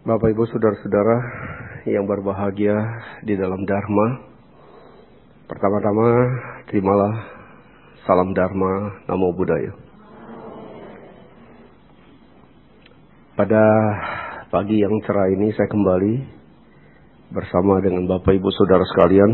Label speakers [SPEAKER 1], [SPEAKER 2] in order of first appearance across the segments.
[SPEAKER 1] Bapak Ibu Saudara-saudara yang berbahagia di dalam Dharma, pertama-tama terimalah salam Dharma, Namo Buddhaya. Pada pagi yang cerah ini saya kembali bersama dengan Bapak Ibu Saudara sekalian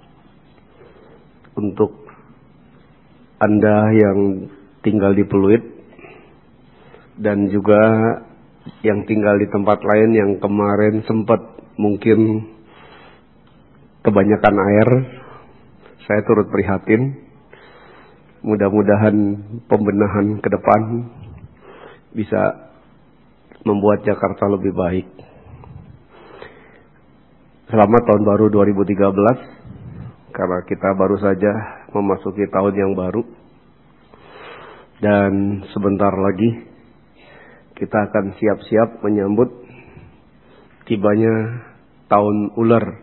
[SPEAKER 1] untuk Anda yang tinggal di Pluit dan juga yang tinggal di tempat lain yang kemarin sempat mungkin kebanyakan air. Saya turut prihatin. Mudah-mudahan pembenahan ke depan bisa membuat Jakarta lebih baik. Selamat tahun baru 2013, karena kita baru saja memasuki tahun yang baru. Dan sebentar lagi kita akan siap-siap menyambut tibanya tahun ular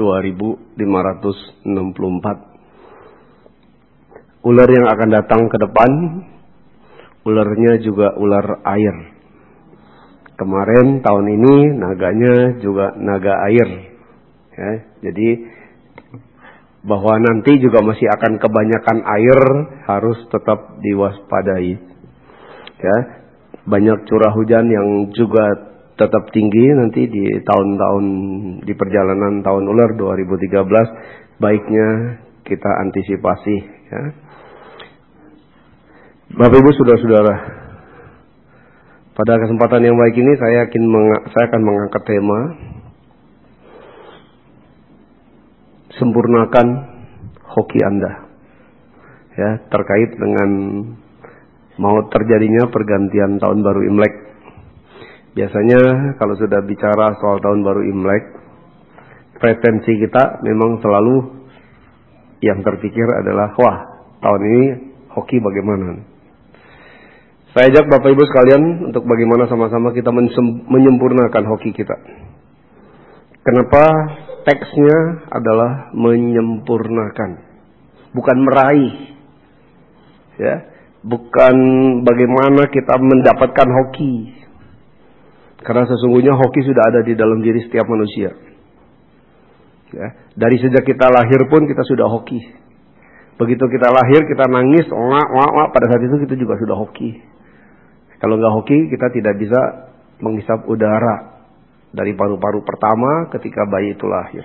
[SPEAKER 1] 2564. Ular yang akan datang ke depan, ularnya juga ular air. Kemarin tahun ini naganya juga naga air. Ya, jadi bahwa nanti juga masih akan kebanyakan air, harus tetap diwaspadai. Ya, banyak curah hujan yang juga tetap tinggi nanti di tahun-tahun di perjalanan tahun ular 2013. Baiknya kita antisipasi. Ya. Bapak Ibu Saudara-saudara, pada kesempatan yang baik ini saya akan mengangkat tema sempurnakan hoki Anda. Ya, terkait dengan mau terjadinya pergantian tahun baru Imlek. Biasanya kalau sudah bicara soal tahun baru Imlek, pretensi kita memang selalu yang terpikir adalah, wah, tahun ini hoki bagaimana? Saya ajak Bapak Ibu sekalian untuk bagaimana sama-sama kita menyempurnakan hoki kita. Kenapa teksnya adalah menyempurnakan, bukan meraih. Ya. Bukan bagaimana kita mendapatkan hoki. Karena sesungguhnya hoki sudah ada di dalam diri setiap manusia. Ya, dari sejak kita lahir pun kita sudah hoki. Begitu kita lahir kita nangis, pada saat itu kita juga sudah hoki. Kalau nggak hoki kita tidak bisa menghisap udara dari paru-paru pertama ketika bayi itu lahir.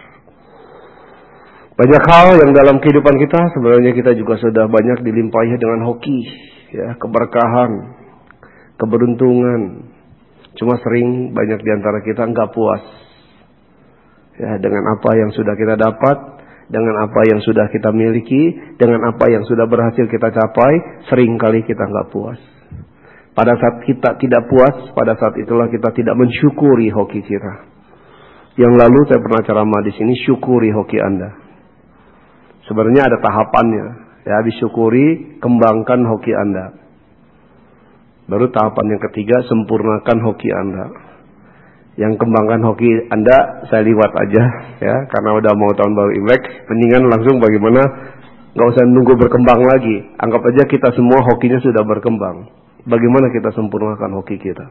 [SPEAKER 1] Banyak hal yang dalam kehidupan kita sebenarnya kita juga sudah banyak dilimpahi dengan hoki, ya, keberkahan, keberuntungan. Cuma sering banyak di antara kita enggak puas, ya, dengan apa yang sudah kita dapat, dengan apa yang sudah kita miliki, dengan apa yang sudah berhasil kita capai. Sering kali kita enggak puas. Pada saat kita tidak puas, pada saat itulah kita tidak mensyukuri hoki kita. Yang lalu saya pernah ceramah di sini, syukuri hoki Anda. Sebenarnya ada tahapannya, ya, disyukuri, kembangkan hoki Anda. Baru tahapan yang ketiga, sempurnakan hoki Anda. Yang kembangkan hoki Anda saya liwat aja, ya, karena udah mau tahun baru Imlek, mendingan langsung bagaimana, nggak usah nunggu berkembang lagi. Anggap aja kita semua hokinya sudah berkembang. Bagaimana kita sempurnakan hoki kita?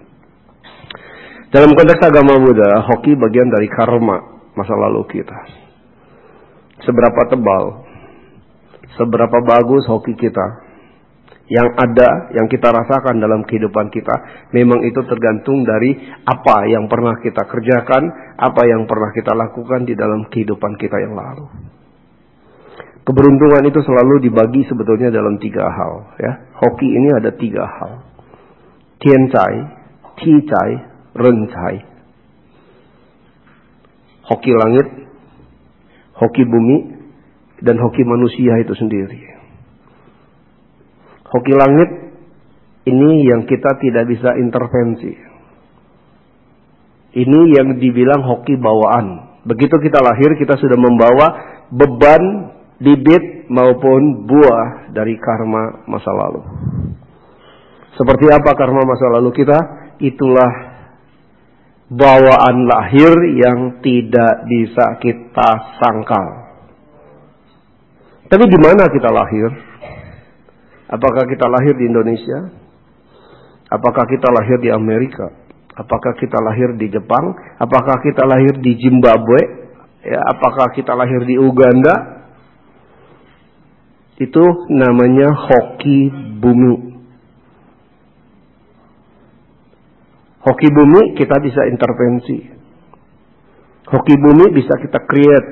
[SPEAKER 1] Dalam konteks agama Buddha, hoki bagian dari karma masa lalu kita. Seberapa tebal, seberapa bagus hoki kita yang ada, yang kita rasakan dalam kehidupan kita, memang itu tergantung dari apa yang pernah kita kerjakan, apa yang pernah kita lakukan di dalam kehidupan kita yang lalu. Keberuntungan itu selalu dibagi sebetulnya dalam 3 hal. Ya. Hoki ini ada 3 hal. Tiancai, Ticai, Rencai. Hoki langit, hoki bumi, dan hoki manusia itu sendiri. Hoki langit ini yang kita tidak bisa intervensi. Ini yang dibilang hoki bawaan. Begitu kita lahir, kita sudah membawa beban, bibit maupun buah dari karma masa lalu. Seperti apa karma masa lalu kita? Itulah bawaan lahir yang tidak bisa kita sangkal. Tapi di mana kita lahir? Apakah kita lahir di Indonesia? Apakah kita lahir di Amerika? Apakah kita lahir di Jepang? Apakah kita lahir di Zimbabwe? Ya, apakah kita lahir di Uganda? Itu namanya hoki bumi. Hoki bumi kita bisa intervensi. Hoki bumi bisa kita create.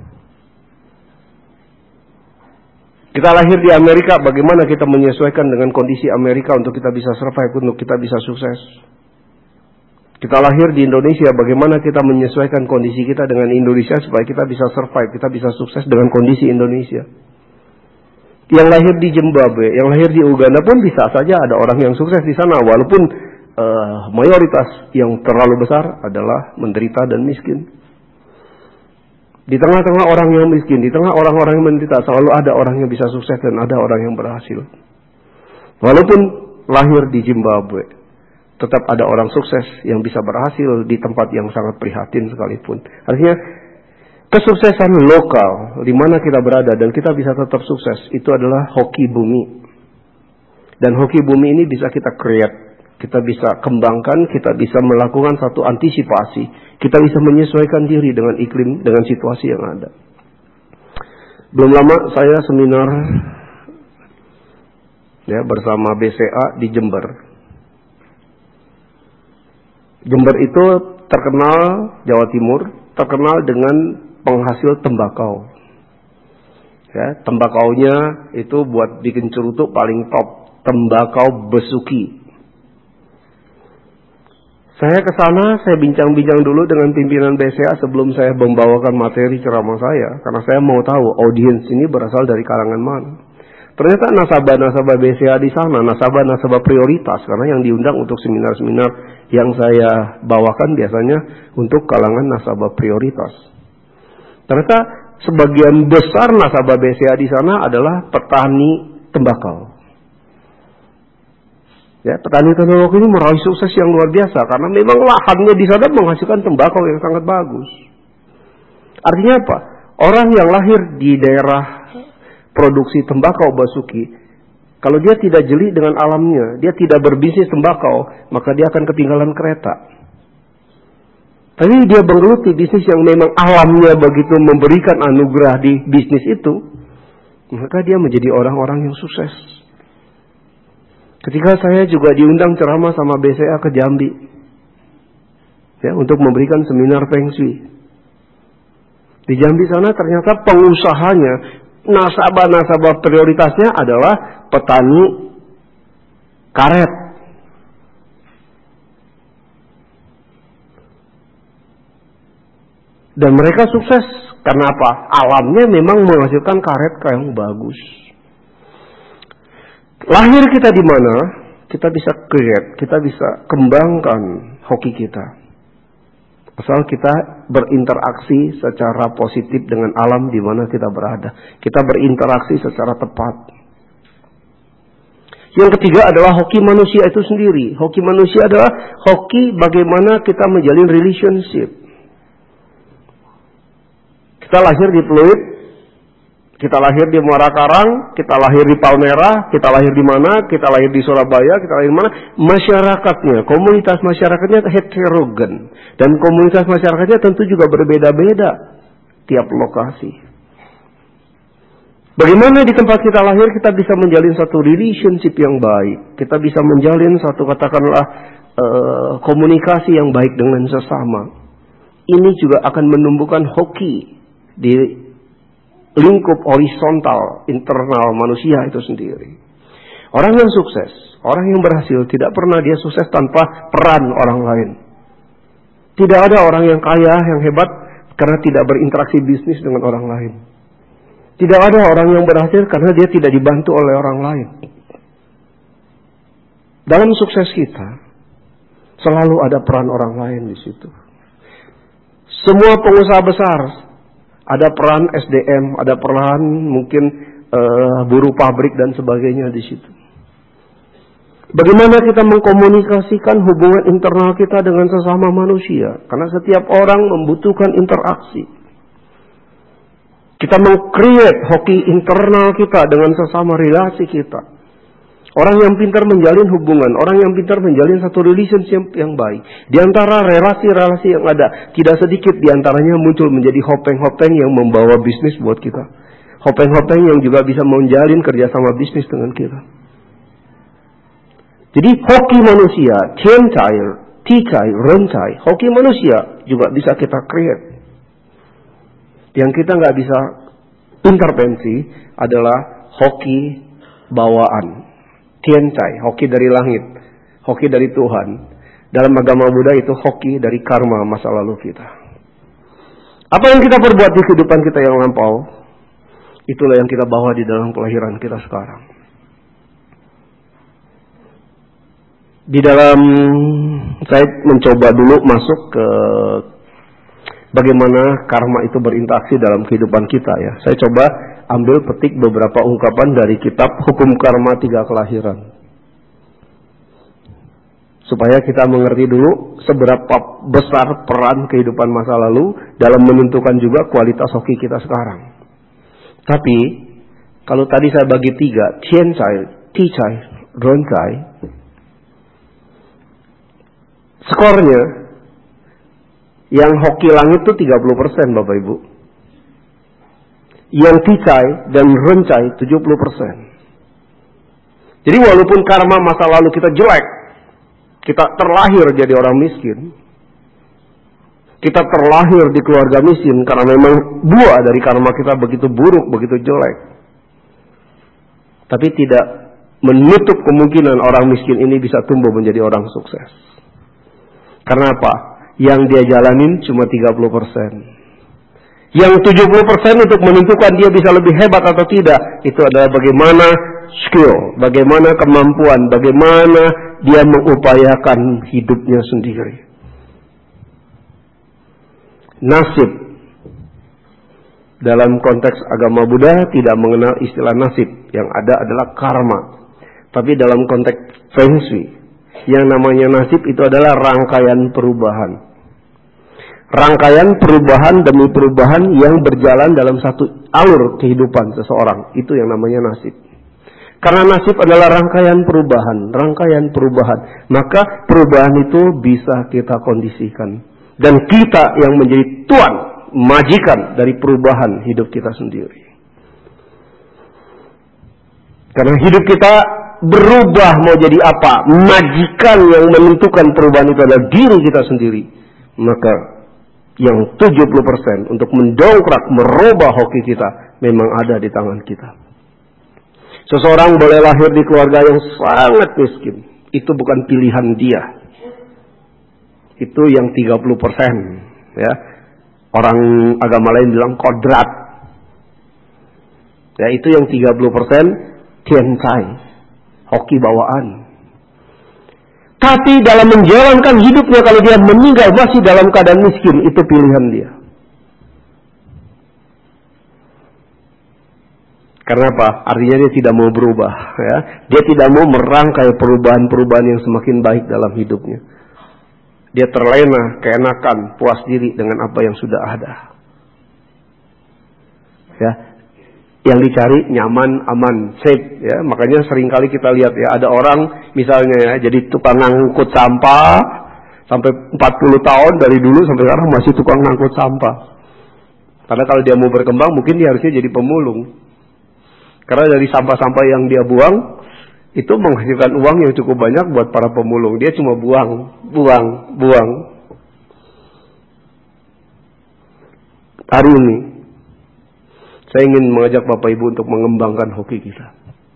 [SPEAKER 1] Kita lahir di Amerika, bagaimana kita menyesuaikan dengan kondisi Amerika untuk kita bisa survive, untuk kita bisa sukses. Kita lahir di Indonesia, bagaimana kita menyesuaikan kondisi kita dengan Indonesia supaya kita bisa survive, kita bisa sukses dengan kondisi Indonesia. Yang lahir di Zimbabwe, yang lahir di Uganda pun bisa saja ada orang yang sukses di sana, walaupun mayoritas yang terlalu besar adalah menderita dan miskin. Di tengah-tengah orang yang miskin, di tengah orang-orang yang menderita, selalu ada orang yang bisa sukses dan ada orang yang berhasil. Walaupun lahir di Zimbabwe, tetap ada orang sukses yang bisa berhasil di tempat yang sangat prihatin sekalipun. Artinya, kesuksesan lokal, di mana kita berada dan kita bisa tetap sukses, itu adalah hoki bumi. Dan hoki bumi ini bisa kita create. Kita bisa kembangkan, kita bisa melakukan satu antisipasi. Kita bisa menyesuaikan diri dengan iklim, dengan situasi yang ada. Belum lama saya seminar ya bersama BCA di Jember. Jember itu terkenal, Jawa Timur, terkenal dengan penghasil tembakau. Ya, tembakaunya itu buat bikin cerutu paling top, tembakau besuki. Saya ke sana, saya bincang-bincang dulu dengan pimpinan BCA sebelum saya membawakan materi ceramah saya. Karena saya mau tahu audiens ini berasal dari kalangan mana. Ternyata nasabah-nasabah BCA di sana, nasabah-nasabah prioritas. Karena yang diundang untuk seminar-seminar yang saya bawakan biasanya untuk kalangan nasabah prioritas. Ternyata sebagian besar nasabah BCA di sana adalah petani tembakau. Ya, petani tembakau ini meraih sukses yang luar biasa karena memang lahannya di sana menghasilkan tembakau yang sangat bagus. Artinya apa? Orang yang lahir di daerah produksi tembakau basuki, kalau dia tidak jeli dengan alamnya, dia tidak berbisnis tembakau, maka dia akan ketinggalan kereta. Tapi dia menggeluti bisnis yang memang alamnya begitu memberikan anugerah di bisnis itu, maka dia menjadi orang-orang yang sukses. Ketika saya juga diundang ceramah sama BCA ke Jambi, ya, untuk memberikan seminar Feng Shui. Di Jambi sana ternyata pengusahanya, nasabah-nasabah prioritasnya adalah petani karet. Dan mereka sukses karena apa? Alamnya memang menghasilkan karet yang bagus. Lahir kita di mana, kita bisa create, kita bisa kembangkan hoki kita. Asal kita berinteraksi secara positif dengan alam di mana kita berada. Kita berinteraksi secara tepat. Yang ketiga adalah hoki manusia itu sendiri. Hoki manusia adalah hoki bagaimana kita menjalin relationship. Kita lahir di Pluit, kita lahir di Muara Karang, kita lahir di Palmerah, kita lahir di mana, kita lahir di Surabaya, kita lahir di mana. Masyarakatnya, komunitas masyarakatnya heterogen. Dan komunitas masyarakatnya tentu juga berbeda-beda tiap lokasi. Bagaimana di tempat kita lahir kita bisa menjalin satu relationship yang baik. Kita bisa menjalin satu katakanlah komunikasi yang baik dengan sesama. Ini juga akan menumbuhkan hoki di lingkup horizontal internal manusia itu sendiri. Orang yang sukses, orang yang berhasil tidak pernah dia sukses tanpa peran orang lain. Tidak ada orang yang kaya, yang hebat karena tidak berinteraksi bisnis dengan orang lain. Tidak ada orang yang berhasil karena dia tidak dibantu oleh orang lain. Dalam sukses kita selalu ada peran orang lain di situ. Semua pengusaha besar ada peran SDM, ada peran mungkin buruh pabrik dan sebagainya di situ. Bagaimana kita mengkomunikasikan hubungan internal kita dengan sesama manusia? Karena setiap orang membutuhkan interaksi. Kita meng-create hoki internal kita dengan sesama relasi kita. Orang yang pintar menjalin hubungan, orang yang pintar menjalin satu relationship yang baik. Di antara relasi-relasi yang ada, tidak sedikit di antaranya muncul menjadi hopeng-hopeng yang membawa bisnis buat kita. Hopeng-hopeng yang juga bisa menjalin kerjasama bisnis dengan kita. Jadi hoki manusia, tiantai, ticai, rencai, hoki manusia juga bisa kita create. Yang kita nggak bisa intervensi adalah hoki bawaan. Tiantai, hoki dari langit, hoki dari Tuhan. Dalam agama Buddha itu hoki dari karma masa lalu kita. Apa yang kita perbuat di kehidupan kita yang lampau, itulah yang kita bawa di dalam kelahiran kita sekarang. Di dalam, saya mencoba dulu masuk ke bagaimana karma itu berinteraksi dalam kehidupan kita ya. Saya coba ambil petik beberapa ungkapan dari kitab Hukum Karma 3 Kelahiran. Supaya kita mengerti dulu seberapa besar peran kehidupan masa lalu dalam menentukan juga kualitas hoki kita sekarang. Tapi, kalau tadi saya bagi 3, tiantai, ticai, rencai, skornya yang hoki langit itu 30% Bapak Ibu. Yang ticai dan rencai 70%. Jadi walaupun karma masa lalu kita jelek, kita terlahir jadi orang miskin, kita terlahir di keluarga miskin karena memang buah dari karma kita begitu buruk, begitu jelek. Tapi tidak menutup kemungkinan orang miskin ini bisa tumbuh menjadi orang sukses. Karena apa? Yang dia jalanin cuma 30%. Yang 70% untuk menentukan dia bisa lebih hebat atau tidak, itu adalah bagaimana skill, bagaimana kemampuan, bagaimana dia mengupayakan hidupnya sendiri. Nasib dalam konteks agama Buddha tidak mengenal istilah nasib, yang ada adalah karma. Tapi dalam konteks Feng Shui, yang namanya nasib itu adalah rangkaian perubahan. Rangkaian perubahan demi perubahan yang berjalan dalam satu alur kehidupan seseorang. Itu yang namanya nasib. Karena nasib adalah rangkaian perubahan. Maka perubahan itu bisa kita kondisikan. Dan kita yang menjadi tuan, majikan dari perubahan hidup kita sendiri. Karena hidup kita berubah mau jadi apa? Majikan yang menentukan perubahan itu adalah diri kita sendiri. Maka yang 70% untuk mendongkrak, merubah hoki kita memang ada di tangan kita. Seseorang boleh lahir di keluarga yang sangat miskin. Itu bukan pilihan dia. Itu yang 30%. Ya. Orang agama lain bilang kodrat. Ya, itu yang 30% tiantai, hoki bawaan. Tapi dalam menjalankan hidupnya, kalau dia meninggal masih dalam keadaan miskin, itu pilihan dia. Karena apa? Artinya dia tidak mau berubah. Ya. Dia tidak mau merangkai perubahan-perubahan yang semakin baik dalam hidupnya. Dia terlena, keenakan, puas diri dengan apa yang sudah ada. Ya. Yang dicari nyaman, aman, safe. Ya. Makanya seringkali kita lihat ya, ada orang misalnya ya, jadi tukang ngangkut sampah sampai 40 tahun dari dulu sampai sekarang masih tukang ngangkut sampah. Karena kalau dia mau berkembang mungkin dia harusnya jadi pemulung. Karena dari sampah-sampah yang dia buang itu menghasilkan uang yang cukup banyak buat para pemulung. Dia cuma buang. Hari ini saya ingin mengajak Bapak Ibu untuk mengembangkan hoki kita.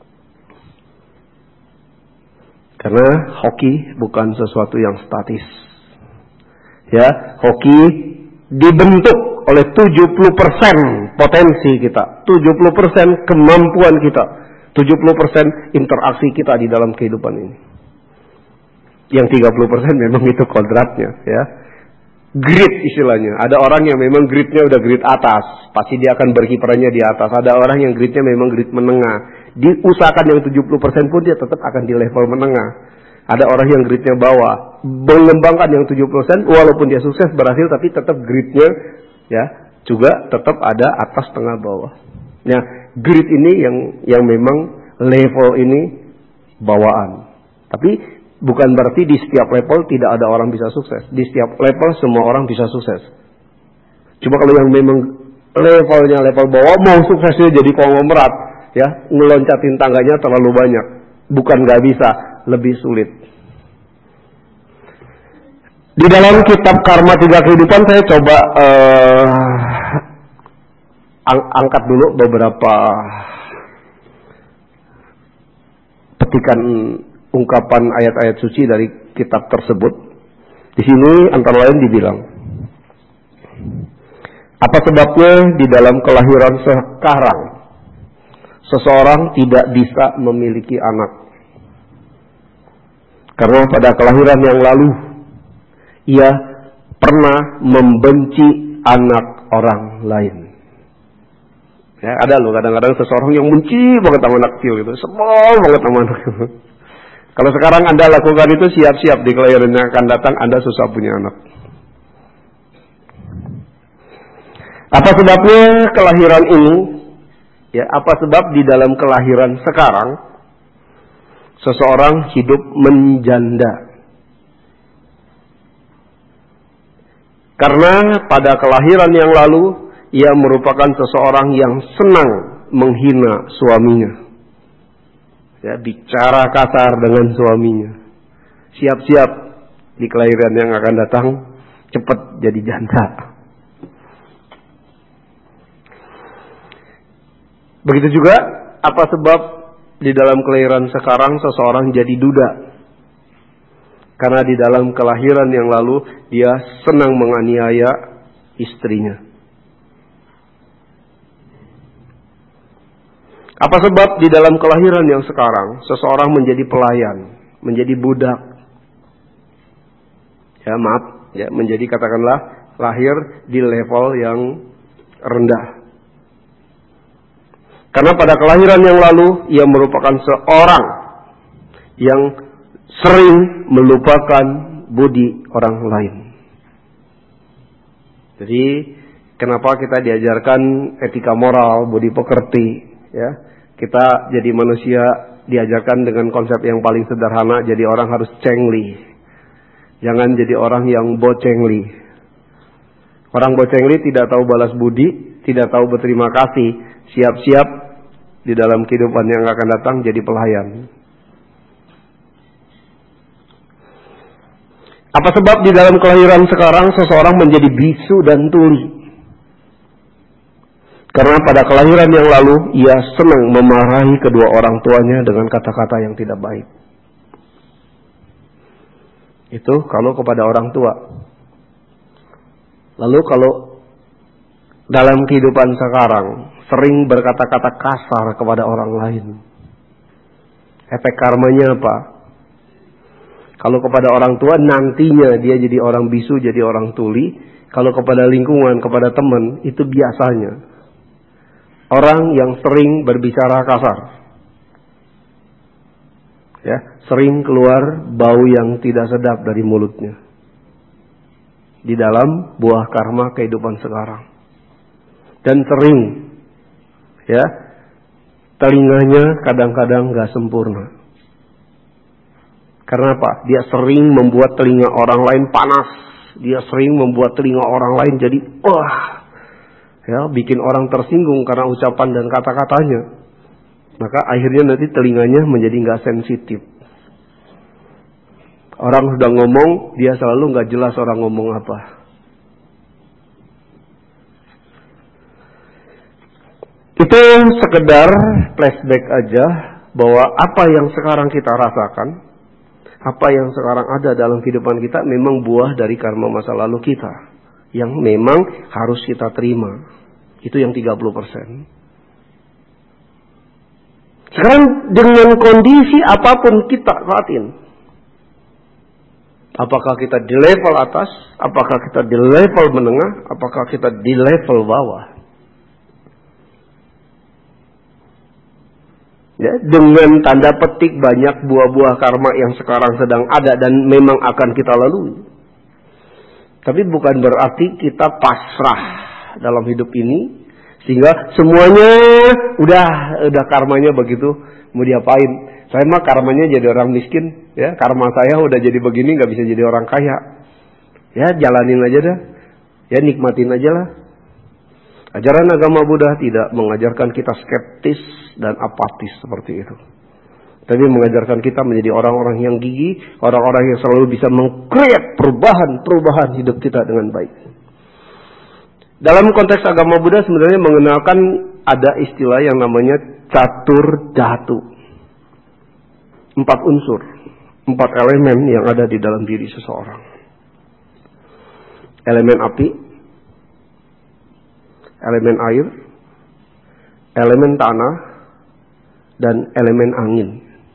[SPEAKER 1] Karena hoki bukan sesuatu yang statis. Ya, hoki dibentuk oleh 70% potensi kita, 70% kemampuan kita, 70% interaksi kita di dalam kehidupan ini. Yang 30% memang itu kodratnya, ya. Grid istilahnya. Ada orang yang memang gridnya udah grid atas, pasti dia akan berkiprahnya di atas. Ada orang yang gridnya memang grid menengah. Diusahakan yang 70% pun dia tetap akan di level menengah. Ada orang yang gridnya bawah, mengembangkan yang 70%, walaupun dia sukses berhasil, tapi tetap gridnya ya juga tetap ada atas tengah bawah. Nah, grid ini yang memang level ini bawaan. Tapi bukan berarti di setiap level tidak ada orang bisa sukses. Di setiap level semua orang bisa sukses. Cuma kalau yang memang levelnya level bawah, mau suksesnya jadi konglomerat, ya, ngeloncatin tangganya terlalu banyak. Bukan nggak bisa, lebih sulit. Di dalam kitab Karma Tiga Kehidupan saya coba angkat dulu beberapa petikan ungkapan ayat-ayat suci dari kitab tersebut. Di sini antara lain dibilang, apa sebabnya di dalam kelahiran sekarang seseorang tidak bisa memiliki anak? Karena pada kelahiran yang lalu ia pernah membenci anak orang lain. Ya, ada loh kadang-kadang seseorang yang benci banget sama anak kecil gitu, sebel banget sama anak kecil. Kalau sekarang Anda lakukan itu, siap-siap di kelahiran yang akan datang Anda susah punya anak. Apa sebabnya kelahiran ini? Ya, apa sebab di dalam kelahiran sekarang seseorang hidup menjanda? Karena pada kelahiran yang lalu ia merupakan seseorang yang senang menghina suaminya. Ya, bicara kasar dengan suaminya. Siap-siap di kelahiran yang akan datang cepat jadi janda. Begitu juga apa sebab di dalam kelahiran sekarang seseorang jadi duda? Karena di dalam kelahiran yang lalu dia senang menganiaya istrinya. Apa sebab di dalam kelahiran yang sekarang seseorang menjadi pelayan, menjadi budak? Ya, maaf, ya, menjadi katakanlah lahir di level yang rendah. Karena pada kelahiran yang lalu ia merupakan seorang yang sering melupakan budi orang lain. Jadi kenapa kita diajarkan etika moral, budi pekerti, ya? Kita jadi manusia diajarkan dengan konsep yang paling sederhana, jadi orang harus cengli. Jangan jadi orang yang bocengli. Orang bocengli tidak tahu balas budi, tidak tahu berterima kasih, siap-siap di dalam kehidupan yang akan datang jadi pelayan. Apa sebab di dalam kelahiran sekarang seseorang menjadi bisu dan tuli? Karena pada kelahiran yang lalu ia senang memarahi kedua orang tuanya dengan kata-kata yang tidak baik. Itu kalau kepada orang tua. Lalu kalau dalam kehidupan sekarang sering berkata-kata kasar kepada orang lain, efek karmanya apa? Kalau kepada orang tua nantinya dia jadi orang bisu, jadi orang tuli. Kalau kepada lingkungan, kepada teman, itu biasanya orang yang sering berbicara kasar. Ya, sering keluar bau yang tidak sedap dari mulutnya. Di dalam buah karma kehidupan sekarang. Dan sering, ya, telinganya kadang-kadang gak sempurna. Karena apa? Dia sering membuat telinga orang lain panas. Dia sering membuat telinga orang lain jadi ya, bikin orang tersinggung karena ucapan dan kata-katanya. Maka akhirnya nanti telinganya menjadi gak sensitif. Orang sudah ngomong, dia selalu gak jelas orang ngomong apa. Itu sekedar flashback aja bahwa apa yang sekarang kita rasakan, apa yang sekarang ada dalam kehidupan kita memang buah dari karma masa lalu kita. Yang memang harus kita terima. Itu yang 30%. Sekarang dengan kondisi apapun kita saat ini. Apakah kita di level atas? Apakah kita di level menengah? Apakah kita di level bawah? Ya, dengan tanda petik banyak buah-buah karma yang sekarang sedang ada dan memang akan kita lalui. Tapi bukan berarti kita pasrah dalam hidup ini sehingga semuanya udah karmanya begitu, mau diapain? Saya mah karmanya jadi orang miskin, ya. Karma saya udah jadi begini, nggak bisa jadi orang kaya. Ya, jalanin aja dah. Ya, nikmatin aja lah. Ajaran agama Buddha tidak mengajarkan kita skeptis dan apatis seperti itu. Tapi mengajarkan kita menjadi orang-orang yang gigih, orang-orang yang selalu bisa meng-create perubahan hidup kita dengan baik. Dalam konteks agama Buddha sebenarnya mengenalkan ada istilah yang namanya catur dhatu. 4 unsur, 4 elemen yang ada di dalam diri seseorang. Elemen api, elemen air, elemen tanah, dan elemen angin.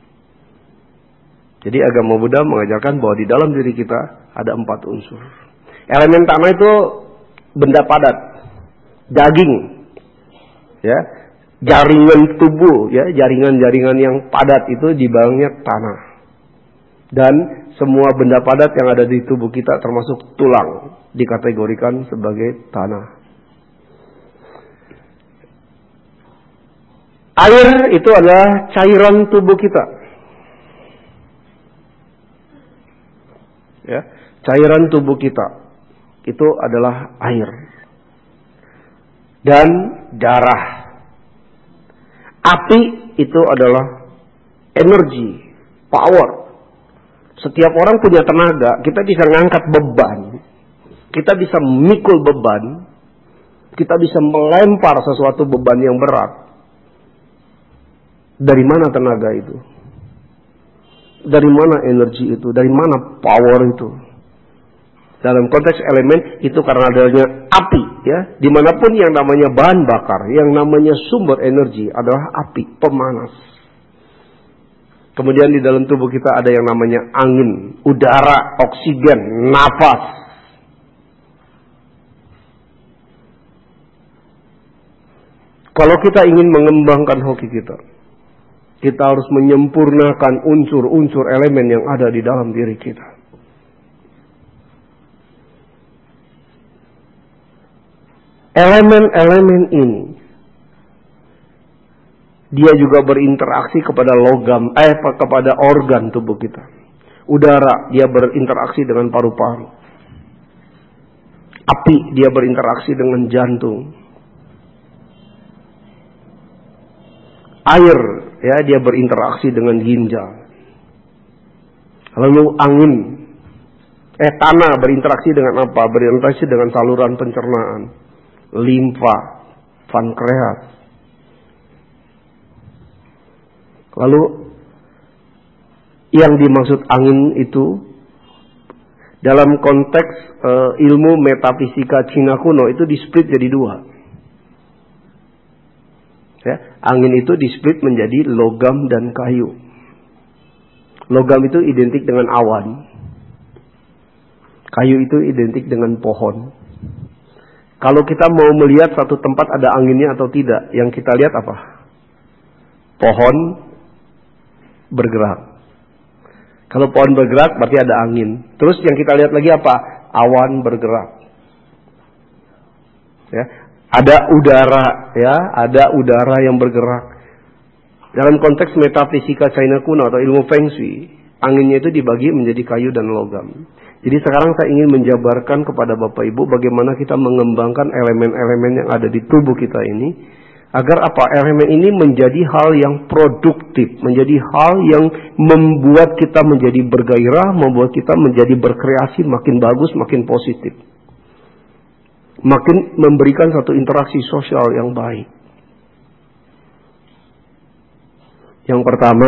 [SPEAKER 1] Jadi agama Buddha mengajarkan bahwa di dalam diri kita ada 4 unsur. Elemen tanah itu benda padat, daging, ya, jaringan tubuh, ya, jaringan-jaringan yang padat itu di bawahnya tanah. Dan semua benda padat yang ada di tubuh kita termasuk tulang dikategorikan sebagai tanah. Air itu adalah cairan tubuh kita. Ya, cairan tubuh kita itu adalah air dan darah. Api itu adalah energi, power. Setiap orang punya tenaga. Kita bisa ngangkat beban, kita bisa memikul beban, kita bisa melempar sesuatu beban yang berat. Dari mana tenaga itu? Dari mana energi itu? Dari mana power itu? Dalam konteks elemen itu karena adanya api, ya. Dimanapun yang namanya bahan bakar, yang namanya sumber energi adalah api, pemanas. Kemudian di dalam tubuh kita ada yang namanya angin, udara, oksigen, nafas. Kalau kita ingin mengembangkan hoki kita harus menyempurnakan unsur-unsur elemen yang ada di dalam diri kita. Elemen-elemen ini dia juga berinteraksi kepada kepada organ tubuh kita. Udara dia berinteraksi dengan paru-paru. Api dia berinteraksi dengan jantung. Air ya dia berinteraksi dengan ginjal. Lalu angin tanah berinteraksi dengan apa? Berinteraksi dengan saluran pencernaan, limfa, pankreas. Lalu yang dimaksud angin itu dalam konteks ilmu metafisika Cina kuno itu displit jadi 2. Ya, angin itu displit menjadi logam dan kayu. Logam itu identik dengan awan. Kayu itu identik dengan pohon. Kalau kita mau melihat satu tempat ada anginnya atau tidak, yang kita lihat apa? Pohon bergerak. Kalau pohon bergerak berarti ada angin. Terus yang kita lihat lagi apa? Awan bergerak. Ya, ada udara, ya, ada udara yang bergerak. Dalam konteks metafisika China kuno atau ilmu Feng Shui, anginnya itu dibagi menjadi kayu dan logam. Jadi sekarang saya ingin menjabarkan kepada Bapak Ibu bagaimana kita mengembangkan elemen-elemen yang ada di tubuh kita ini, agar apa? Elemen ini menjadi hal yang produktif, menjadi hal yang membuat kita menjadi bergairah, membuat kita menjadi berkreasi makin bagus, makin positif. Makin memberikan satu interaksi sosial yang baik. Yang pertama,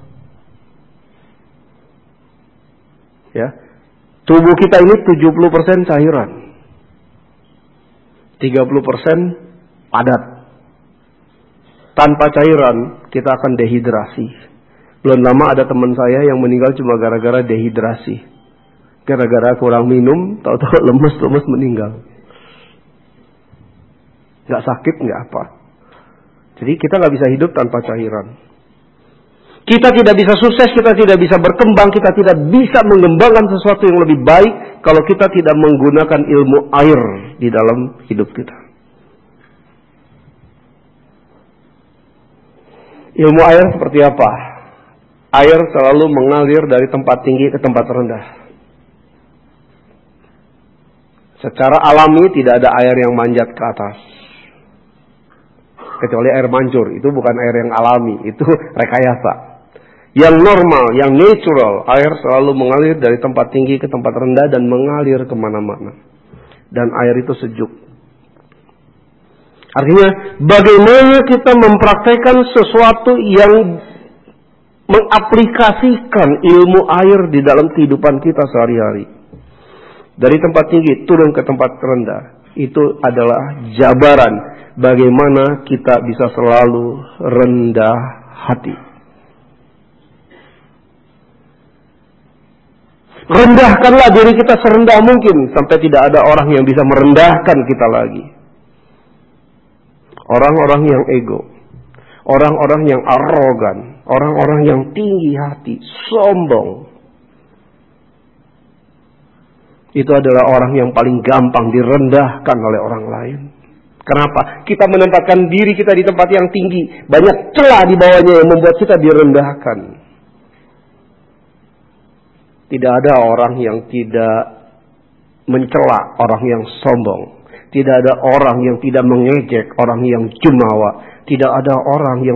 [SPEAKER 1] ya, tubuh kita ini 70% cairan, 30% padat. Tanpa cairan kita akan dehidrasi. Belum lama ada teman saya yang meninggal cuma gara-gara dehidrasi. Gara-gara kurang minum, tahu-tahu lemes meninggal. Gak sakit, gak apa. Jadi kita gak bisa hidup tanpa cairan. Kita tidak bisa sukses, kita tidak bisa berkembang, kita tidak bisa mengembangkan sesuatu yang lebih baik kalau kita tidak menggunakan ilmu air di dalam hidup kita. Ilmu air seperti apa? Air selalu mengalir dari tempat tinggi ke tempat rendah. Secara alami tidak ada air yang manjat ke atas. Kecuali air mancur, itu bukan air yang alami, itu rekayasa. Yang normal, yang natural, air selalu mengalir dari tempat tinggi ke tempat rendah dan mengalir kemana-mana. Dan air itu sejuk. Artinya, bagaimana kita mempraktekkan sesuatu yang mengaplikasikan ilmu air di dalam kehidupan kita sehari-hari. Dari tempat tinggi turun ke tempat rendah. Itu adalah jabaran bagaimana kita bisa selalu rendah hati. Rendahkanlah diri kita serendah mungkin sampai tidak ada orang yang bisa merendahkan kita lagi. Orang-orang yang ego, orang-orang yang arogan, orang-orang yang tinggi hati, sombong. Itu adalah orang yang paling gampang direndahkan oleh orang lain. Kenapa? Kita menempatkan diri kita di tempat yang tinggi. Banyak celah di bawahnya yang membuat kita direndahkan. Tidak ada orang yang tidak mencela orang yang sombong. Tidak ada orang yang tidak mengejek orang yang jumawa. Tidak ada orang yang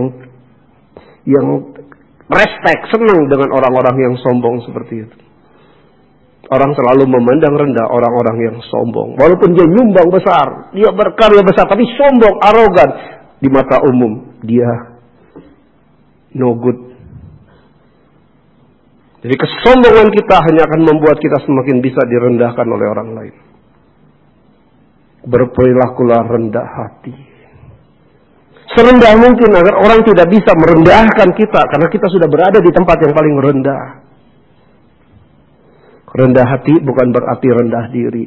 [SPEAKER 1] respect, senang dengan orang-orang yang sombong seperti itu. Orang selalu memandang rendah orang-orang yang sombong. Walaupun dia nyumbang besar, dia berkarya besar, tapi sombong, arogan. Di mata umum, dia no good. Jadi kesombongan kita hanya akan membuat kita semakin bisa direndahkan oleh orang lain. Berperilakulah rendah hati. Serendah mungkin agar orang tidak bisa merendahkan kita, karena kita sudah berada di tempat yang paling rendah. Rendah hati bukan berarti rendah diri.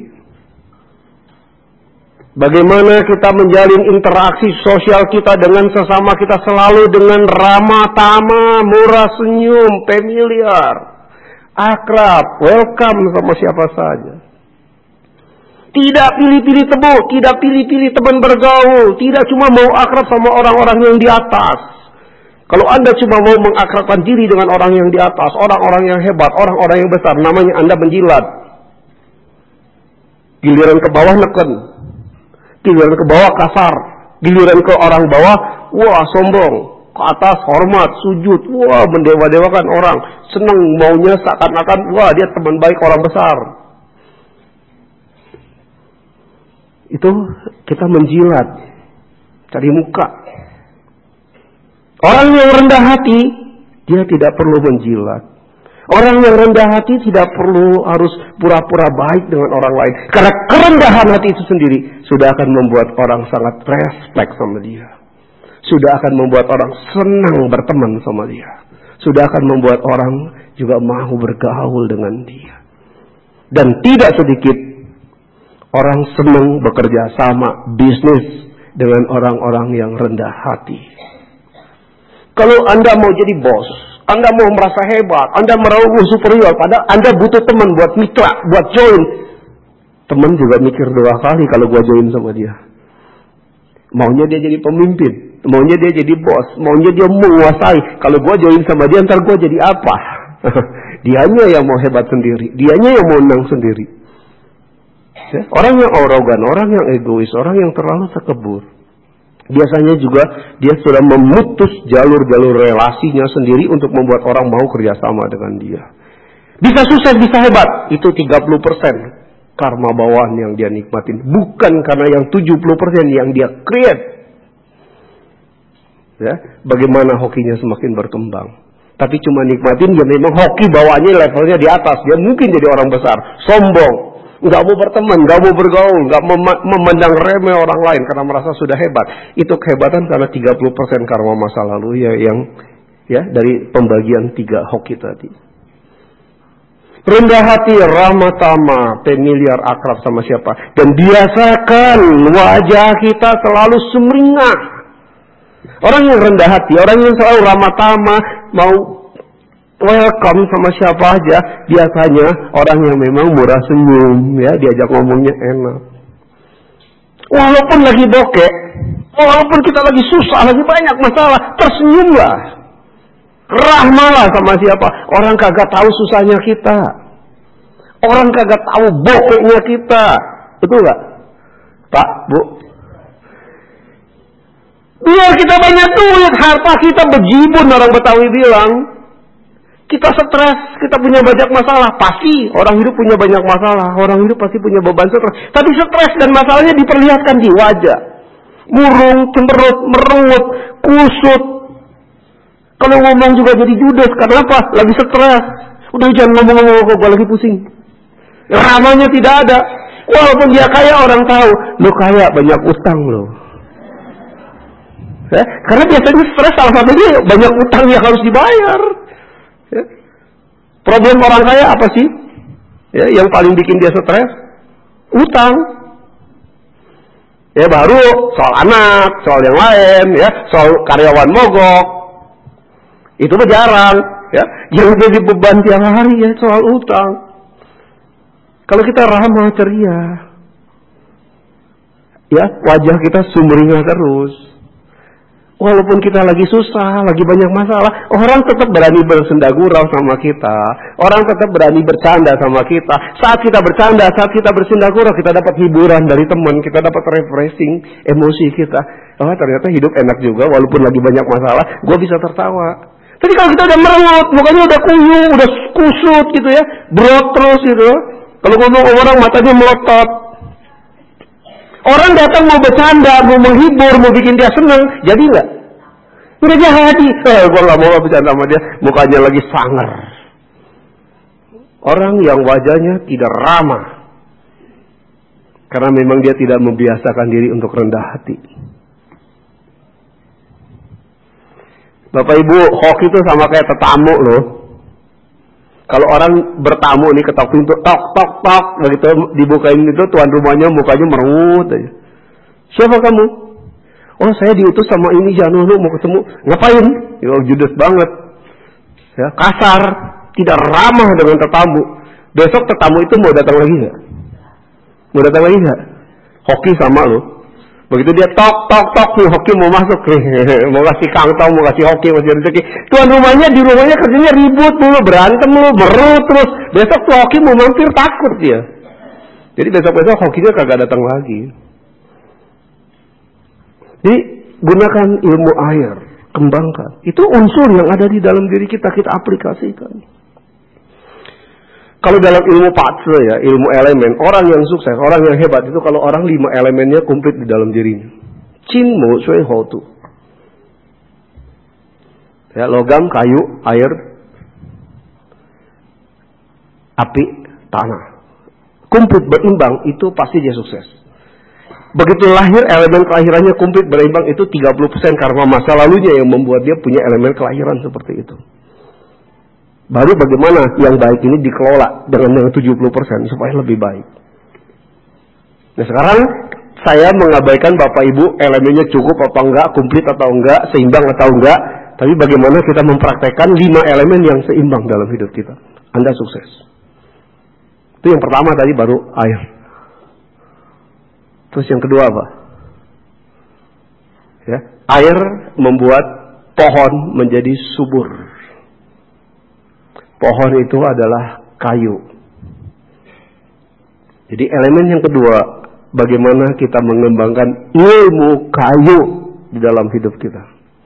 [SPEAKER 1] Bagaimana kita menjalin interaksi sosial kita dengan sesama kita selalu dengan ramah tamah, murah senyum, familiar, akrab, welcome sama siapa saja. Tidak pilih-pilih temu, tidak pilih-pilih teman bergaul, tidak cuma mau akrab sama orang-orang yang di atas. Kalau Anda cuma mau mengakrabkan diri dengan orang yang di atas, orang-orang yang hebat, orang-orang yang besar, namanya Anda menjilat. Giliran ke bawah neken, giliran ke bawah kasar, giliran ke orang bawah, wah sombong, ke atas hormat, sujud, wah mendewa-dewakan orang, senang maunya seakan-akan, wah dia teman baik orang besar. Itu kita menjilat, cari muka. Orang yang rendah hati, dia tidak perlu menjilat. Orang yang rendah hati tidak perlu harus pura-pura baik dengan orang lain. Karena kerendahan hati itu sendiri sudah akan membuat orang sangat respect sama dia. Sudah akan membuat orang senang berteman sama dia. Sudah akan membuat orang juga mau bergaul dengan dia. Dan tidak sedikit orang senang bekerja sama bisnis dengan orang-orang yang rendah hati. Kalau Anda mau jadi bos, Anda mau merasa hebat, Anda merasa superior, padahal Anda butuh teman buat mitra, buat join. Teman juga mikir 2 kali kalau gua join sama dia. Maunya dia jadi pemimpin, maunya dia jadi bos, maunya dia menguasai. Kalau gua join sama dia, ntar gua jadi apa? Dianya yang mau hebat sendiri, dianya yang mau menang sendiri. Orang yang arogan, orang yang egois, orang yang terlalu takabur. Biasanya juga dia sudah memutus jalur-jalur relasinya sendiri untuk membuat orang mau kerjasama dengan dia. Bisa sukses, bisa hebat. Itu 30% karma bawaan yang dia nikmatin. Bukan karena yang 70% yang dia create. Ya, bagaimana hokinya semakin berkembang. Tapi cuma nikmatin, ya memang hoki bawaannya levelnya di atas. Dia mungkin jadi orang besar. Sombong. Nggak mau berteman, nggak mau bergaul, nggak memandang remeh orang lain karena merasa sudah hebat. Itu kehebatan karena 30% karma masa lalu ya dari pembagian 3 hoki tadi. Rendah hati, ramah tamah, familiar, akrab sama siapa. Dan biasakan wajah kita selalu sumringah. Orang yang rendah hati, orang yang selalu ramah tamah, mau welcome sama siapa aja, biasanya orang yang memang murah senyum, ya, diajak ngomongnya enak. Walaupun lagi bokeh, walaupun kita lagi susah, lagi banyak masalah, tersenyumlah. Rahmalah sama siapa? Orang kagak tahu susahnya kita. Orang kagak tahu bokeknya kita. Betul gak? Pak, Bu? Biar kita banyak duit, harta kita bejibun, orang Betawi bilang. Kita stres, kita punya banyak masalah. Pasti orang hidup punya banyak masalah. Orang hidup pasti punya beban stres. Tapi stres dan masalahnya diperlihatkan di wajah. Murung, cemberut, merengut, kusut. Kalau ngomong juga jadi judes. Kenapa? Lagi stres. Udah jangan ngomong-ngomong, gue lagi pusing. Ramanya tidak ada. Walaupun dia kaya, orang tahu. Lo kaya, banyak utang lo. Karena biasanya stres salah satunya banyak utang yang harus dibayar. Ya. Problem orang kaya apa sih? Ya, yang paling bikin dia stres? Utang. Ya baru soal anak, soal yang lain, ya, soal karyawan mogok. Itu mah jarang, ya. Yang jadi beban tiap hari ya soal utang. Kalau kita ramah ceria, ya wajah kita sumringah terus. Walaupun kita lagi susah, lagi banyak masalah, orang tetap berani bersenda gurau sama kita. Orang tetap berani bercanda sama kita. Saat kita bercanda, saat kita bersenda gurau, kita dapat hiburan dari teman, kita dapat refreshing emosi kita. Oh, ternyata hidup enak juga, walaupun lagi banyak masalah, gue bisa tertawa. Tapi kalau kita udah merengut, mukanya udah kuyu, udah kusut gitu ya, brot terus gitu. Kalau ngomong orang matanya melotot. Orang datang mau bercanda, mau menghibur, mau bikin dia senang, jadi nggak? Udah jadi. Gue nggak mau bercanda sama dia, mukanya lagi sangar. Orang yang wajahnya tidak ramah, karena memang dia tidak membiasakan diri untuk rendah hati. Bapak Ibu, hoki itu sama kayak tetamu loh. Kalau orang bertamu nih ketok pintu, tok tok tok, begitu dibukain itu tuan rumahnya mukanya merengut aja. Siapa kamu? Oh saya diutus sama ini Janu mau ketemu. Ngapain? Ya judes banget. Ya, kasar, tidak ramah dengan tetamu. Besok tetamu itu mau datang lagi nggak? Mau datang lagi nggak? Hoki sama lo. Begitu dia tok tok tok nih hoki mau masuk nih, mau kasih kangtong, mau kasih hoki, mau kasih rezeki. Tuan rumahnya di rumahnya kerjanya ribut mulu, berantem mulu, berut terus. Besok tuh hoki mau mampir takut dia. Jadi besok hokinya kagak datang lagi. Jadi gunakan ilmu air, kembangkan. Itu unsur yang ada di dalam diri kita aplikasikan. Kalau dalam ilmu patse ya, ilmu elemen, orang yang sukses, orang yang hebat itu kalau orang 5 elemennya komplit di dalam dirinya. Chin mo shui ho tu. Ya, logam, kayu, air, api, tanah. Komplit berimbang itu pasti dia sukses. Begitu lahir elemen kelahirannya komplit berimbang itu 30% karena masa lalunya yang membuat dia punya elemen kelahiran seperti itu. Baru bagaimana yang baik ini dikelola dengan 70% supaya lebih baik. Nah sekarang saya mengabaikan Bapak Ibu elemennya cukup apa enggak, komplit atau enggak, seimbang atau enggak. Tapi bagaimana kita mempraktekkan 5 elemen yang seimbang dalam hidup kita. Anda sukses. Itu yang pertama tadi baru air. Terus yang kedua apa? Ya, air membuat pohon menjadi subur. Pohon itu adalah kayu. Jadi elemen yang kedua, bagaimana kita mengembangkan ilmu kayu di dalam hidup kita.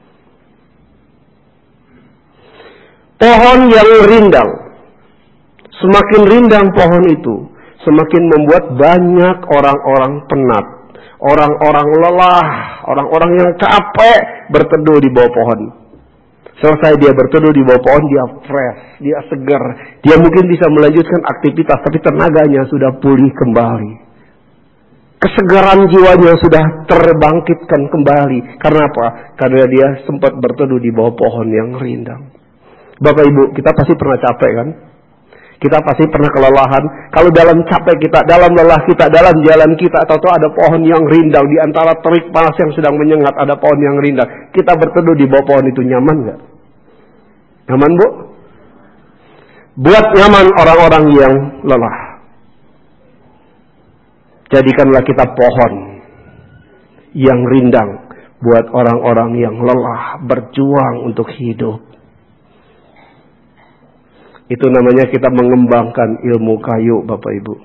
[SPEAKER 1] Pohon yang rindang. Semakin rindang pohon itu, semakin membuat banyak orang-orang penat. Orang-orang lelah, orang-orang yang capek berteduh di bawah pohon. Selesai dia berteduh di bawah pohon, dia fresh, dia segar. Dia mungkin bisa melanjutkan aktivitas, tapi tenaganya sudah pulih kembali. Kesegaran jiwanya sudah terbangkitkan kembali. Karena apa? Karena dia sempat berteduh di bawah pohon yang rindang. Bapak Ibu, kita pasti pernah capek kan? Kita pasti pernah kelelahan. Kalau dalam capek kita, dalam lelah kita, dalam jalan kita, atau ada pohon yang rindang di antara terik panas yang sedang menyengat, ada pohon yang rindang. Kita berteduh di bawah pohon itu nyaman nggak? Nyaman, Bu? Buat nyaman orang-orang yang lelah. Jadikanlah kita pohon yang rindang buat orang-orang yang lelah berjuang untuk hidup. Itu namanya kita mengembangkan ilmu kayu, Bapak Ibu.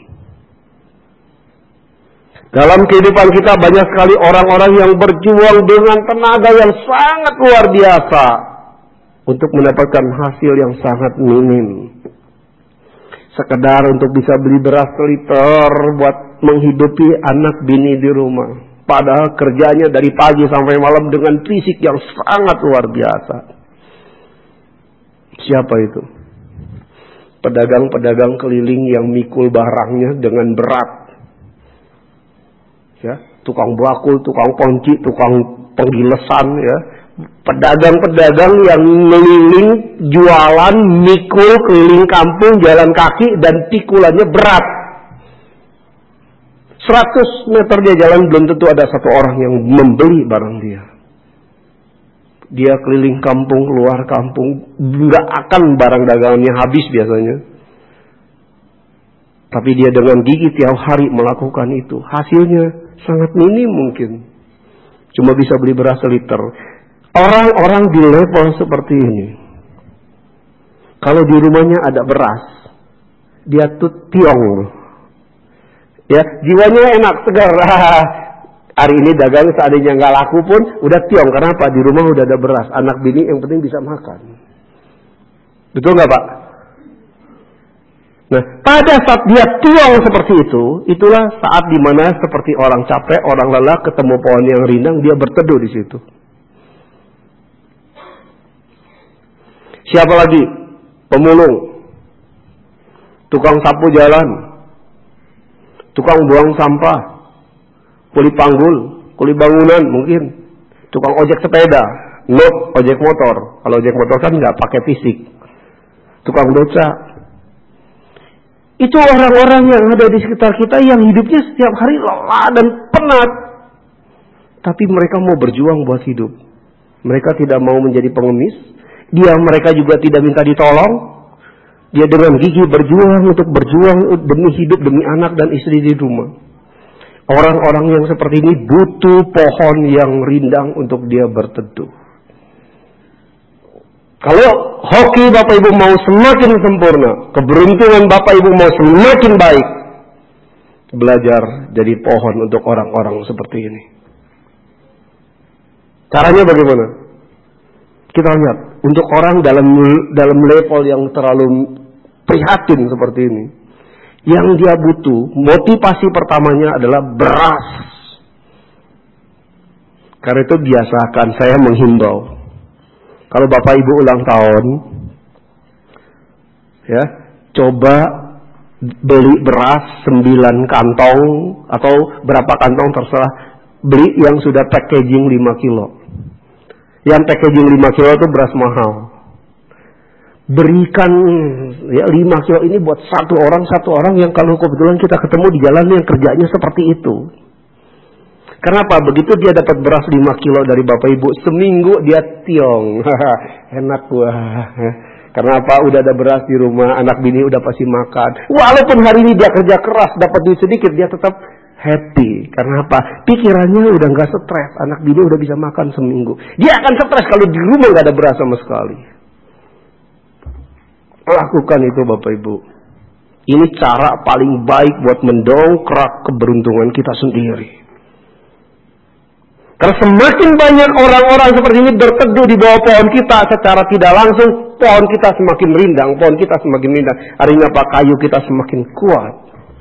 [SPEAKER 1] Dalam kehidupan kita banyak sekali orang-orang yang berjuang dengan tenaga yang sangat luar biasa untuk mendapatkan hasil yang sangat minim. Sekedar untuk bisa beli beras seliter buat menghidupi anak bini di rumah. Padahal kerjanya dari pagi sampai malam dengan fisik yang sangat luar biasa. Siapa itu? Pedagang-pedagang keliling yang mikul barangnya dengan berat. Ya, tukang bakul, tukang ponci, tukang penggilesan, ya. Pedagang-pedagang yang ngeliling, jualan, mikul, keliling kampung, jalan kaki, dan pikulannya berat. 100 meter dia jalan, belum tentu ada satu orang yang membeli barang dia. Dia keliling kampung, keluar kampung, nggak akan barang dagangannya habis biasanya. Tapi dia dengan gigih tiap hari melakukan itu. Hasilnya sangat minim mungkin. Cuma bisa beli beras seliter. Orang-orang di level seperti ini, kalau di rumahnya ada beras, dia tuh tiong. Ya, jiwanya enak, segar. Hari ini dagang seandainya nggak laku pun udah tiong. Karena apa? Di rumah udah ada beras. Anak bini yang penting bisa makan. Betul nggak, Pak? Nah, pada saat dia tiong seperti itu, itulah saat dimana seperti orang capek, orang lelah, ketemu pohon yang rindang, dia berteduh di situ. Siapa lagi? Pemulung, tukang sapu jalan, tukang buang sampah, kuli panggul, kuli bangunan mungkin, tukang ojek sepeda, ojek motor. Kalau ojek motor kan nggak pakai fisik. Tukang beca. Itu orang-orang yang ada di sekitar kita yang hidupnya setiap hari lelah dan penat. Tapi mereka mau berjuang buat hidup. Mereka tidak mau menjadi pengemis. Mereka juga tidak minta ditolong. Dia dengan gigih berjuang untuk berjuang demi hidup, demi anak dan istri di rumah. Orang-orang yang seperti ini butuh pohon yang rindang untuk dia berteduh. Kalau hoki Bapak Ibu mau semakin sempurna, keberuntungan Bapak Ibu mau semakin baik, belajar jadi pohon untuk orang-orang seperti ini. Caranya bagaimana? Kita lihat, untuk orang dalam level yang terlalu prihatin seperti ini, yang dia butuh, motivasi pertamanya adalah beras. Karena itu biasakan saya menghimbau. Kalau Bapak Ibu ulang tahun, ya, coba beli beras 9 kantong atau berapa kantong terserah, beli yang sudah packaging 5 kilo. Yang packaging 5 kilo itu beras mahal. Berikan ya 5 kilo ini buat satu orang yang kalau kebetulan kita ketemu di jalan yang kerjanya seperti itu. Kenapa? Begitu dia dapat beras 5 kilo dari Bapak Ibu, seminggu dia tiong. Enak wah. Karena apa? Udah ada beras di rumah, anak bini udah pasti makan. Walaupun hari ini dia kerja keras, dapat duit sedikit, dia tetap happy. Karena apa? Pikirannya udah gak stres. Anak bini udah bisa makan seminggu. Dia akan stres kalau di rumah gak ada beras sama sekali. Lakukan itu Bapak Ibu. Ini cara paling baik buat mendongkrak keberuntungan kita sendiri. Karena semakin banyak orang-orang seperti ini berteduh di bawah pohon kita secara tidak langsung, pohon kita semakin rindang, pohon kita semakin rindang. Artinya apa? Kayu kita semakin kuat.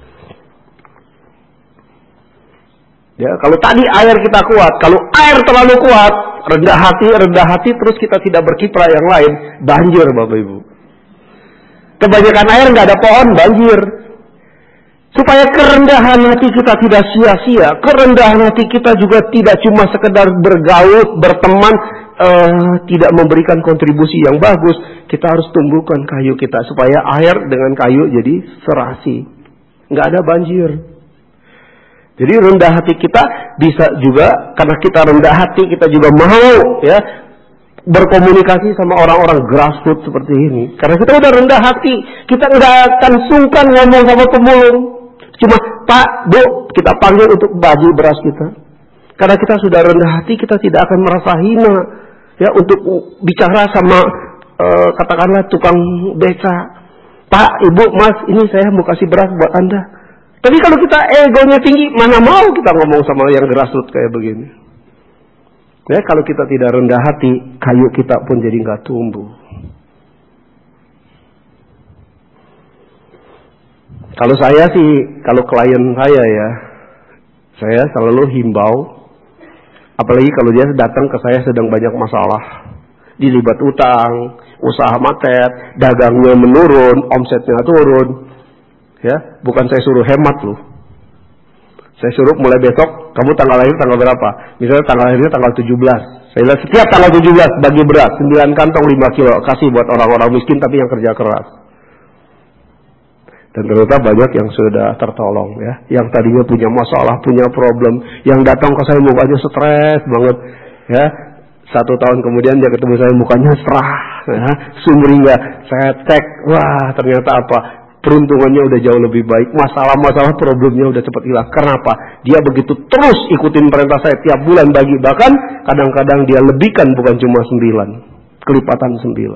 [SPEAKER 1] Ya, kalau tadi air kita kuat, kalau air terlalu kuat, rendah hati, terus kita tidak berkiprah yang lain, banjir Bapak Ibu. Kebanyakan air nggak ada pohon, banjir. Supaya kerendahan hati kita tidak sia-sia, kerendahan hati kita juga tidak cuma sekedar bergaul, berteman, tidak memberikan kontribusi yang bagus. Kita harus tumbuhkan kayu kita supaya air dengan kayu jadi serasi, nggak ada banjir. Jadi rendah hati kita bisa juga, karena kita rendah hati, kita juga mau ya berkomunikasi sama orang-orang grassroots seperti ini. Karena kita udah rendah hati, kita nggak akan sungkan ngomong sama pemulung. Cuma, Pak, Bu, kita panggil untuk bagi beras kita. Karena kita sudah rendah hati, kita tidak akan merasa hina ya untuk bicara sama katakanlah tukang beca. Pak, Ibu, Mas, ini saya mau kasih beras buat Anda. Tapi kalau kita egonya tinggi, mana mau kita ngomong sama yang grassroots kayak begini. Ya, kalau kita tidak rendah hati, kayu kita pun jadi nggak tumbuh. Kalau saya sih, kalau klien saya ya, saya selalu himbau, apalagi kalau dia datang ke saya sedang banyak masalah, dilibat utang, usaha macet, dagangnya menurun, omsetnya turun, ya, bukan saya suruh hemat loh. Saya suruh mulai besok, kamu tanggal lahir tanggal berapa? Misalnya tanggal lahirnya tanggal 17. Saya bilang setiap tanggal 17 bagi beras 9 kantong 5 kilo, kasih buat orang-orang miskin tapi yang kerja keras. Dan ternyata banyak yang sudah tertolong ya, yang tadinya punya masalah, punya problem, yang datang ke saya mukanya stres banget ya. 1 tahun kemudian dia ketemu saya mukanya cerah ya, sumringah. Saya cek, wah ternyata apa? Peruntungannya udah jauh lebih baik, masalah-masalah problemnya udah cepat hilang. Kenapa? Dia begitu terus ikutin perintah saya tiap bulan bagi, bahkan kadang-kadang dia lebihkan bukan cuma 9, kelipatan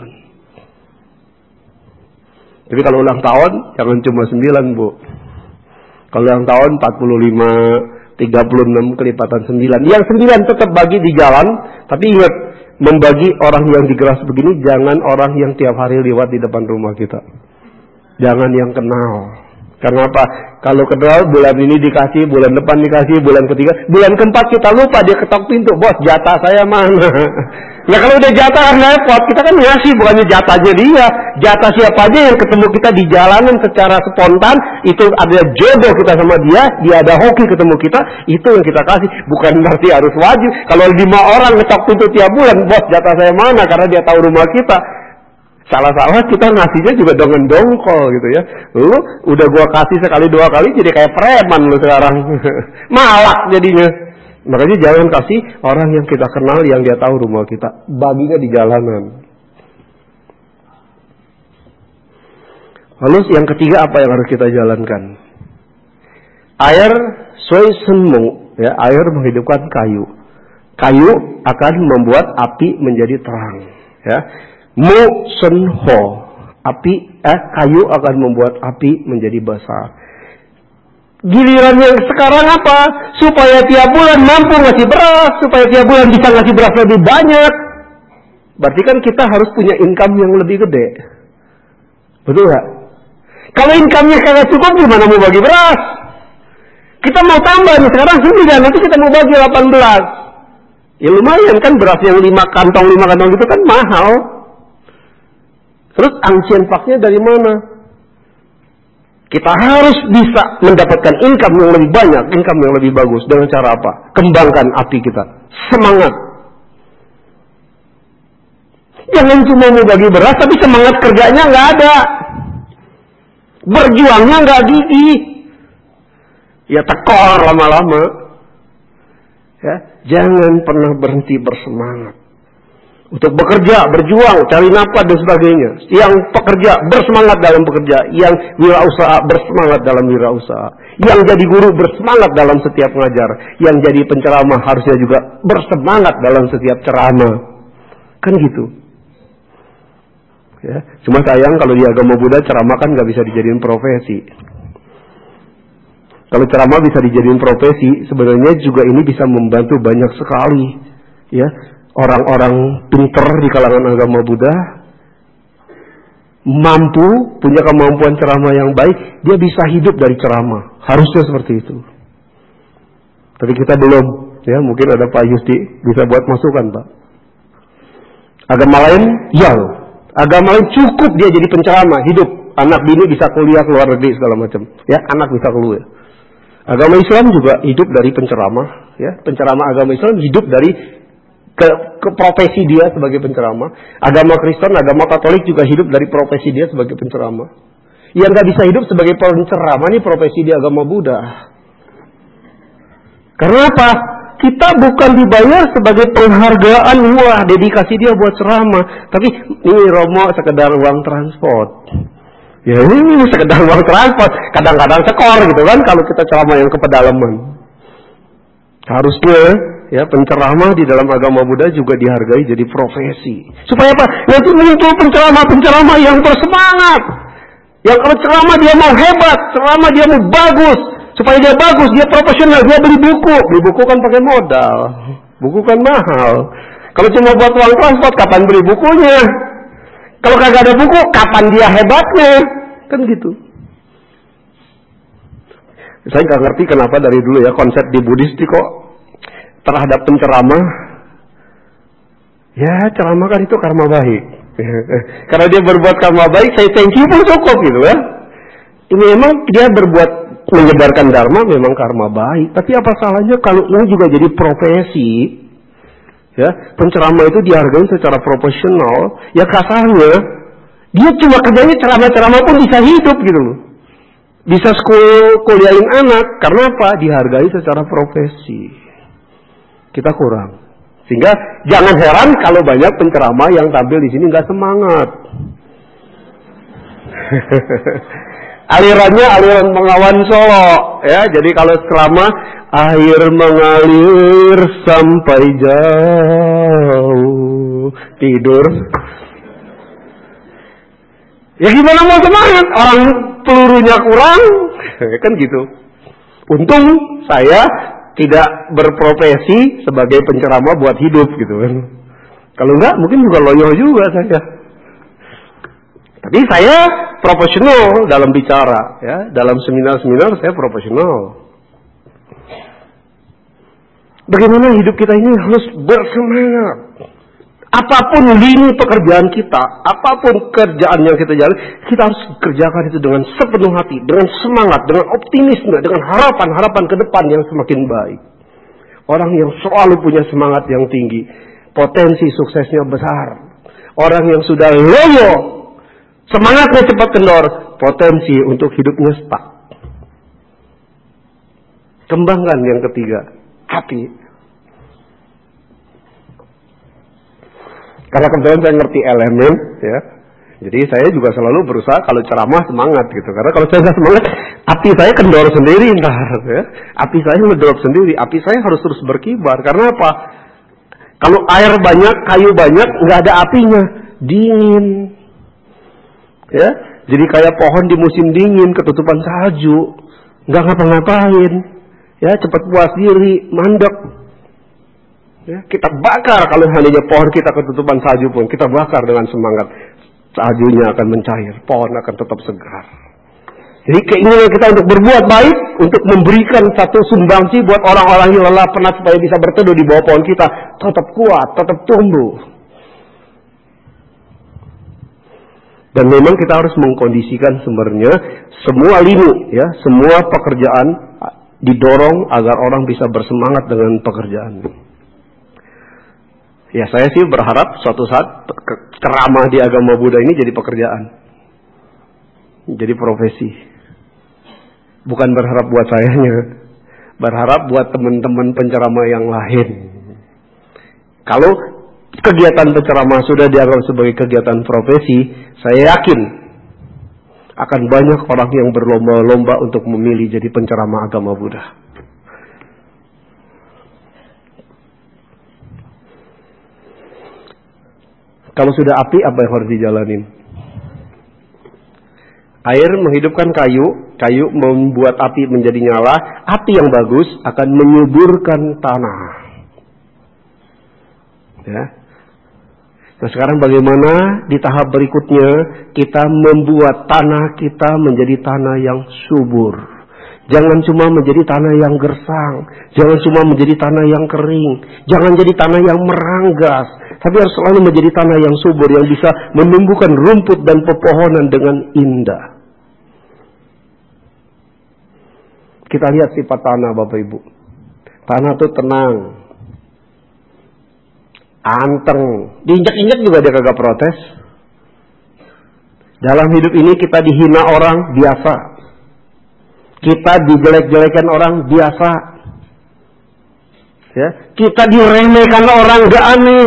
[SPEAKER 1] 9. Jadi kalau ulang tahun jangan cuma 9, Bu. Kalau ulang tahun 45, 36 kelipatan 9. Yang 9 tetap bagi di jalan, tapi ingat, membagi orang yang digeras begini jangan orang yang tiap hari lewat di depan rumah kita. Jangan yang kenal. Karena apa? Kalau kenal bulan ini dikasih, bulan depan dikasih, bulan ketiga, bulan keempat kita lupa, dia ketok pintu, bos jatah saya mana? Nah kalau udah jatah kan repot, kita kan ngasih bukannya jatahnya dia, jatah siapa aja yang ketemu kita di jalanan secara spontan, itu ada jodoh kita sama dia ada hoki ketemu kita, itu yang kita kasih, bukan berarti harus wajib. Kalau 5 orang ketok pintu tiap bulan, bos jatah saya mana? Karena dia tahu rumah kita. Salah-salah kita ngasihnya juga dengan dongkol gitu ya. Lu udah gua kasih sekali 2 kali jadi kayak preman lu sekarang. Malak jadinya. Makanya jangan kasih orang yang kita kenal, yang dia tahu rumah kita. Baginya di jalanan. Lalu yang ketiga apa yang harus kita jalankan? Air sui senmung, ya, air menghidupkan kayu. Kayu akan membuat api menjadi terang, ya. Mu senho, kayu akan membuat api menjadi besar. Giliran yang sekarang apa? Supaya tiap bulan mampu ngasih beras, supaya tiap bulan bisa ngasih beras lebih banyak. Berarti kan kita harus punya income yang lebih gede. Betul gak? Kalau income-nya kagak cukup, gimana mau bagi beras? Kita mau tambah nih, sekarang 9, nanti kita mau bagi 18. Ya lumayan kan, beras yang 5 kantong itu kan mahal. Terus ancien paknya dari mana? Kita harus bisa mendapatkan income yang lebih banyak, income yang lebih bagus. Dengan cara apa? Kembangkan api kita. Semangat. Jangan cuma mau bagi beras, tapi semangat kerjanya nggak ada. Berjuangnya nggak gigih. Ya tekor lama-lama. Ya, jangan pernah berhenti bersemangat. Untuk bekerja, berjuang, cari nafkah dan sebagainya. Yang pekerja bersemangat dalam bekerja, yang wirausaha bersemangat dalam wirausaha, yang jadi guru bersemangat dalam setiap mengajar, yang jadi penceramah harusnya juga bersemangat dalam setiap ceramah. Kan gitu. Ya, cuma sayang kalau di agama Buddha ceramah kan nggak bisa dijadiin profesi. Kalau ceramah bisa dijadiin profesi, sebenarnya juga ini bisa membantu banyak sekali. Ya. Orang-orang pinter di kalangan agama Buddha mampu, punya kemampuan ceramah yang baik, dia bisa hidup dari ceramah. Harusnya seperti itu. Tapi kita belum, ya mungkin ada Pak Yusti bisa buat masukan, Pak. Agama lain, ya. Agama lain cukup dia jadi penceramah, hidup. Anak bini bisa kuliah keluar negeri segala macam. Ya, anak bisa keluar. Agama Islam juga hidup dari penceramah, ya. Penceramah agama Islam hidup dari ke profesi dia sebagai penceramah. Agama Kristen, agama Katolik juga hidup dari profesi dia sebagai penceramah. Yang nggak bisa hidup sebagai penceramah ini profesi di agama Buddha. Karena apa? Kita bukan dibayar sebagai penghargaan, wah dedikasi dia buat ceramah. Tapi ini Romo sekedar uang transport. Ya ini sekedar uang transport. Kadang-kadang sekor gitu kan kalau kita ceramah yang ke pedalaman. Harusnya ya, penceramah di dalam agama Buddha juga dihargai jadi profesi. Supaya apa? Nanti muncul penceramah-penceramah yang bersemangat. Yang kalau ceramah dia mau hebat, ceramah dia mau bagus, supaya dia bagus, dia profesional, dia beli buku. Beli buku kan pakai modal, buku kan mahal. Kalau cuma buat uang transport, kapan beli bukunya? Kalau kagak ada buku, kapan dia hebatnya? Kan gitu. Saya nggak ngerti kenapa dari dulu ya konsep di Buddhis kok terhadap penceramah. Ya ceramah kan itu karma baik. Karena dia berbuat karma baik, saya thank you pun cukup gitu ya. Ini memang dia berbuat menyebarkan dharma memang karma baik. Tapi apa salahnya kalau ini juga jadi profesi? Ya, penceramah itu dihargai secara profesional. Ya kasarnya, dia cuma kerjanya ceramah-ceramah pun bisa hidup gitu loh. Bisa kuliahin anak. Karena apa? Dihargai secara profesi. Kita kurang. Sehingga jangan heran kalau banyak penceramah yang tampil di sini nggak semangat. Alirannya aliran Bengawan Solo, ya. Jadi kalau ceramah air mengalir sampai jauh, tidur. Ya gimana mau semangat? Orang pelurunya kurang, kan gitu. Untung saya tidak berprofesi sebagai penceramah buat hidup gitu kan. Kalau enggak mungkin juga loyo juga saya. Tapi saya profesional dalam bicara ya, dalam seminar-seminar saya profesional. Bagaimana hidup kita ini harus bersemangat. Apapun lini pekerjaan kita, apapun kerjaan yang kita jalani, kita harus kerjakan itu dengan sepenuh hati, dengan semangat, dengan optimisme, dengan harapan-harapan ke depan yang semakin baik. Orang yang selalu punya semangat yang tinggi, potensi suksesnya besar. Orang yang sudah loyo, semangatnya cepat kendor, potensi untuk hidupnya stuck. Kembangkan yang ketiga, hati. Karena kebetulan saya ngerti elemen, ya. Jadi saya juga selalu berusaha kalau ceramah semangat gitu. Karena kalau saya nggak semangat, api saya kendor sendiri ntar, ya. Api saya ngedrop sendiri. Api saya harus terus berkibar. Karena apa? Kalau air banyak, kayu banyak, nggak ada apinya, dingin. Ya, jadi kayak pohon di musim dingin, ketutupan salju, nggak ngapa-ngapain. Ya, cepat puas diri, mandek. Ya, kita bakar kalau seandainya pohon kita ketutupan salju pun, kita bakar dengan semangat. Saljunya akan mencair, pohon akan tetap segar. Jadi keinginan kita untuk berbuat baik, untuk memberikan satu sumbangsi buat orang-orang yang lelah penat supaya bisa berteduh di bawah pohon kita, tetap kuat, tetap tumbuh. Dan memang kita harus mengkondisikan sebenarnya semua lini, ya, semua pekerjaan didorong agar orang bisa bersemangat dengan pekerjaan. Ya saya sih berharap suatu saat ceramah di agama Buddha ini jadi pekerjaan. Jadi profesi. Bukan berharap buat sayanya. Berharap buat teman-teman penceramah yang lain. Kalau kegiatan penceramah sudah dianggap sebagai kegiatan profesi, saya yakin akan banyak orang yang berlomba-lomba untuk memilih jadi penceramah agama Buddha. Kalau sudah api, apa yang harus dijalanin? Air menghidupkan kayu, kayu membuat api menjadi nyala, api yang bagus akan menyuburkan tanah. Ya. Nah sekarang bagaimana di tahap berikutnya kita membuat tanah kita menjadi tanah yang subur. Jangan cuma menjadi tanah yang gersang, jangan cuma menjadi tanah yang kering, jangan jadi tanah yang meranggas, tapi harus selalu menjadi tanah yang subur yang bisa menumbuhkan rumput dan pepohonan dengan indah. Kita lihat sifat tanah Bapak Ibu. Tanah itu tenang, anteng, diinjak-injak juga dia kagak protes. Dalam hidup ini kita dihina orang biasa. Kita dijelek-jelekan orang biasa. Ya, kita diremehkan orang gak aneh.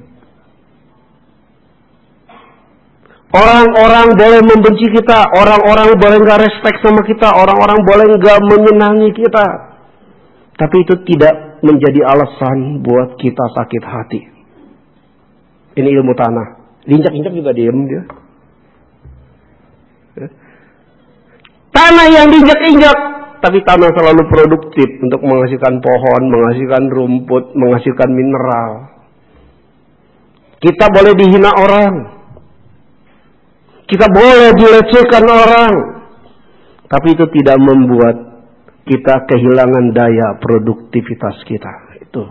[SPEAKER 1] Orang-orang boleh membenci kita, orang-orang boleh gak respect sama kita, orang-orang boleh gak menyenangi kita. Tapi itu tidak menjadi alasan buat kita sakit hati. Ini ilmu tanah. Diinjak-injak juga diem dia. Ya. tanah yang diinjak-injak, tapi tanah selalu produktif untuk menghasilkan pohon, menghasilkan rumput, menghasilkan mineral. Kita boleh dihina orang, kita boleh dilecehkan orang, tapi itu tidak membuat kita kehilangan daya produktivitas kita. Itu.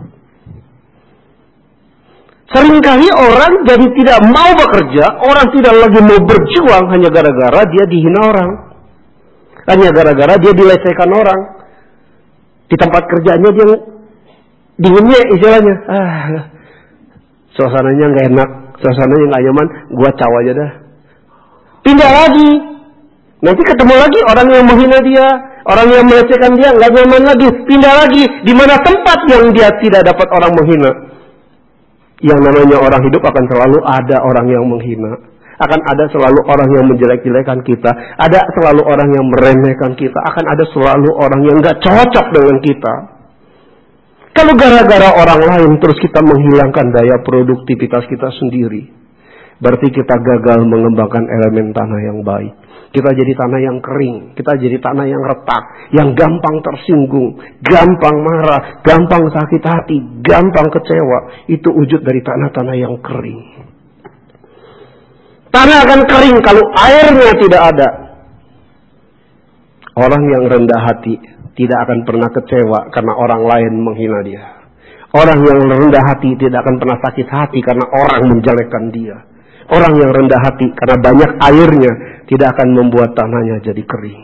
[SPEAKER 1] Seringkali orang jadi tidak mau bekerja, orang tidak lagi mau berjuang hanya gara-gara dia dihina orang. Hanya gara-gara dia dilecehkan orang. Di tempat kerjanya dia dinginnya istilahnya. Suasananya nggak enak, suasananya nggak nyaman, gua caw aja dah. Pindah lagi. Nanti ketemu lagi orang yang menghina dia, orang yang melecehkan dia, nggak nyaman lagi, pindah lagi. Di mana tempat yang dia tidak dapat orang menghina. Yang namanya orang hidup akan selalu ada orang yang menghina. Akan ada selalu orang yang menjelek-jelekan kita. Ada selalu orang yang meremehkan kita. Akan ada selalu orang yang gak cocok dengan kita. Kalau gara-gara orang lain terus kita menghilangkan daya produktivitas kita sendiri, berarti kita gagal mengembangkan elemen tanah yang baik. Kita jadi tanah yang kering, kita jadi tanah yang retak, yang gampang tersinggung, gampang marah, gampang sakit hati, gampang kecewa. Itu wujud dari tanah-tanah yang kering. Tanah akan kering kalau airnya tidak ada. Orang yang rendah hati tidak akan pernah kecewa karena orang lain menghina dia. Orang yang rendah hati tidak akan pernah sakit hati karena orang menjelekkan dia. Orang yang rendah hati karena banyak airnya tidak akan membuat tanahnya jadi kering.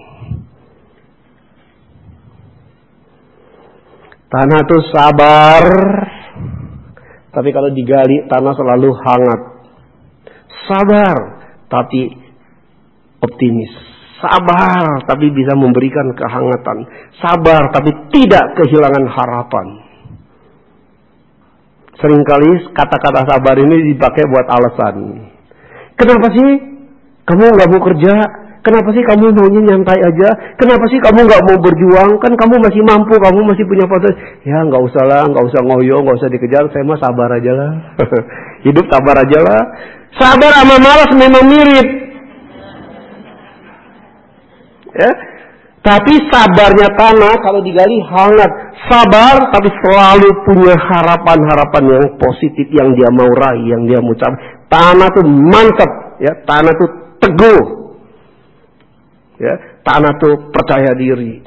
[SPEAKER 1] Tanah itu sabar, tapi kalau digali tanah selalu hangat. Sabar, tapi optimis. Sabar, tapi bisa memberikan kehangatan. Sabar, tapi tidak kehilangan harapan. Seringkali kata-kata sabar ini dipakai buat alasan. Kenapa sih kamu nggak mau kerja? Kenapa sih kamu maunya nyantai aja? Kenapa sih kamu nggak mau berjuang? Kan kamu masih mampu, kamu masih punya potensi. Ya nggak usah lah, nggak usah ngoyo, nggak usah dikejar. Saya mah sabar aja lah. Hidup sabar aja lah. Sabar sama malas memang mirip. Ya. Tapi sabarnya tanah kalau digali hangat. Sabar tapi selalu punya harapan-harapan yang positif yang dia mau raih, yang dia mau capai. Tanah tuh mantap, ya. Tanah tuh teguh, ya. Tanah tuh percaya diri.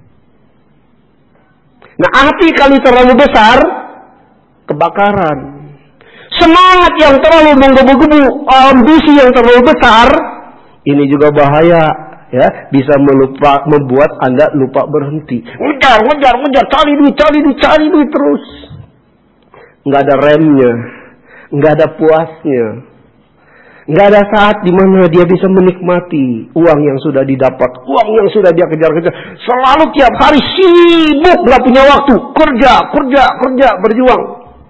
[SPEAKER 1] Nah, hati kalau terlalu besar, kebakaran. Semangat yang terlalu menggebu-gebu, ambisi yang terlalu besar, ini juga bahaya, ya. Bisa membuat Anda lupa berhenti. Ngejar, cari duit terus. Nggak ada remnya. Nggak ada puasnya. Nggak ada saat di mana dia bisa menikmati uang yang sudah didapat, uang yang sudah dia kejar-kejar. Selalu tiap hari sibuk, nggak punya waktu. Kerja, berjuang.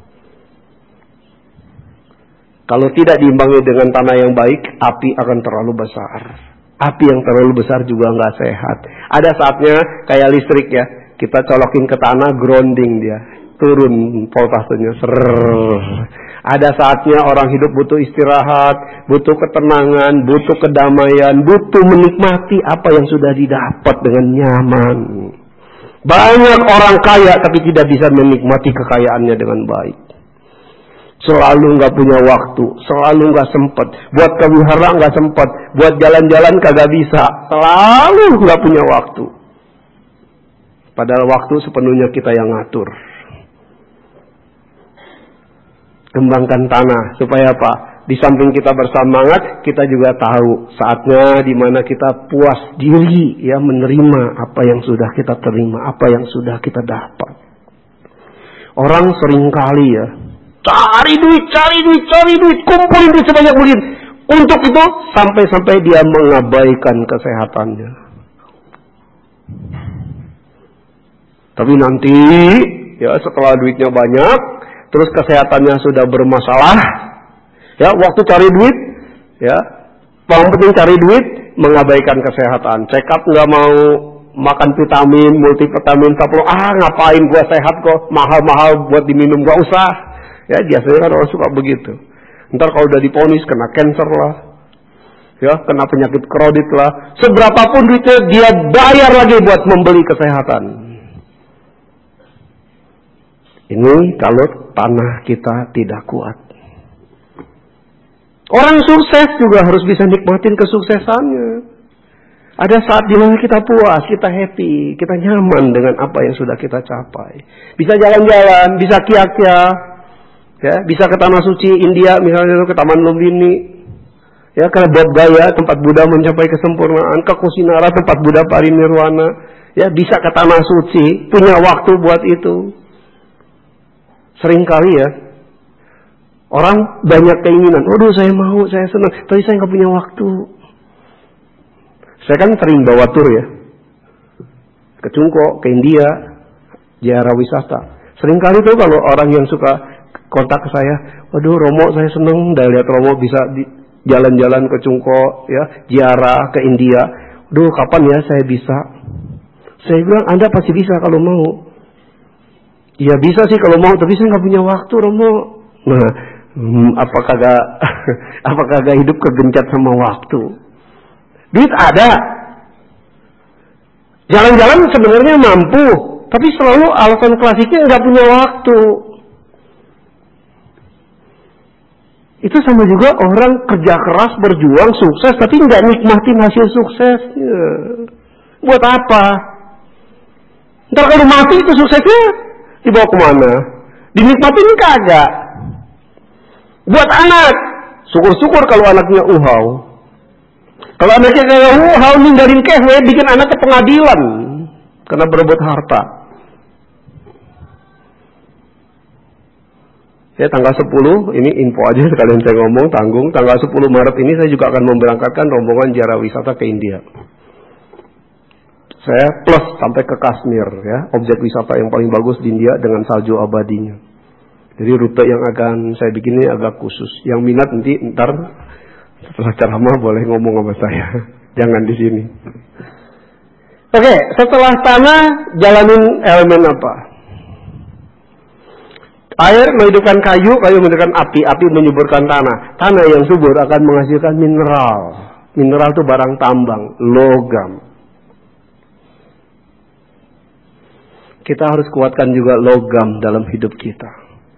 [SPEAKER 1] Kalau tidak diimbangi dengan tanah yang baik, api akan terlalu besar. Api yang terlalu besar juga nggak sehat. Ada saatnya kayak listrik ya, kita colokin ke tanah, grounding dia. Turun voltasenya. Ada saatnya orang hidup butuh istirahat, butuh ketenangan, butuh kedamaian, butuh menikmati apa yang sudah didapat dengan nyaman. Banyak orang kaya tapi tidak bisa menikmati kekayaannya dengan baik. Selalu nggak punya waktu, selalu nggak sempat. Buat kewihara nggak sempat, buat jalan-jalan kagak bisa. Selalu nggak punya waktu. Padahal waktu sepenuhnya kita yang ngatur. Kembangkan tanah supaya apa? Di samping kita bersemangat, kita juga tahu saatnya di mana kita puas diri, ya, menerima apa yang sudah kita terima, apa yang sudah kita dapat. Orang seringkali ya cari duit, kumpulin duit sebanyak mungkin. Untuk itu sampai-sampai dia mengabaikan kesehatannya. Tapi nanti ya setelah duitnya banyak, terus kesehatannya sudah bermasalah, ya waktu cari duit, ya paling penting cari duit, mengabaikan kesehatan. Check up nggak mau, makan vitamin, multivitamin, ngapain gua sehat kok, mahal-mahal buat diminum, gak usah. Ya biasanya kan orang suka begitu. Ntar kalau udah diponis kena cancer lah, Ya, kena penyakit kredit lah. Seberapapun duitnya dia bayar lagi buat membeli kesehatan. Ini kalau tanah kita tidak kuat. Orang sukses juga harus bisa nikmatin kesuksesannya. Ada saat di mana kita puas, kita happy, kita nyaman dengan apa yang sudah kita capai. Bisa jalan-jalan, bisa kia-kia, ya, bisa ke tanah suci India, misalnya ke Taman Lumbini, ya, ke Bodh Gaya tempat Buddha mencapai kesempurnaan, ke Kusinara tempat Buddha parinirwana, ya, bisa ke tanah suci, punya waktu buat itu. Seringkali ya, orang banyak keinginan, waduh saya mau, saya senang, tapi saya nggak punya waktu. Saya kan sering bawa tur ya, ke Cungko, ke India, ziarah wisata. Seringkali tuh kalau orang yang suka kontak ke saya, waduh Romo saya seneng, dah lihat Romo bisa jalan-jalan ke Cungko, ya, ziarah ke India. Waduh kapan ya saya bisa? Saya bilang Anda pasti bisa kalau mau. Ya bisa sih kalau mau, tapi saya nggak punya waktu Romo. Nah, apakah gak hidup kegencat sama waktu? Duit ada, jalan-jalan sebenarnya mampu, tapi selalu alasan klasiknya nggak punya waktu. Itu sama juga orang kerja keras, berjuang, sukses, tapi nggak nikmatin hasil suksesnya. Buat apa? Ntar kalau mati itu suksesnya dibawa kemana? Dinikmatin kagak. Buat anak, syukur-syukur kalau anaknya uhau. Kalau anaknya kayak uhau ninggalin kewe, bikin anaknya pengadilan karena berebut harta. Ya, tanggal 10, ini info aja sekalian saya ngomong, tanggung. Tanggal 10 Maret ini saya juga akan memberangkatkan rombongan ziarah wisata ke India. Saya plus sampai ke Kashmir, ya, objek wisata yang paling bagus di India dengan salju abadinya. Jadi rute yang akan saya bikin ini agak khusus. Yang minat nanti ntar setelah ceramah boleh ngomong sama saya. Jangan di sini. Oke, setelah tanah jalanin elemen apa? Air menghidupkan kayu, kayu menghidupkan api, api menyuburkan tanah. Tanah yang subur akan menghasilkan mineral. Mineral itu barang tambang, logam. Kita harus kuatkan juga logam dalam hidup kita.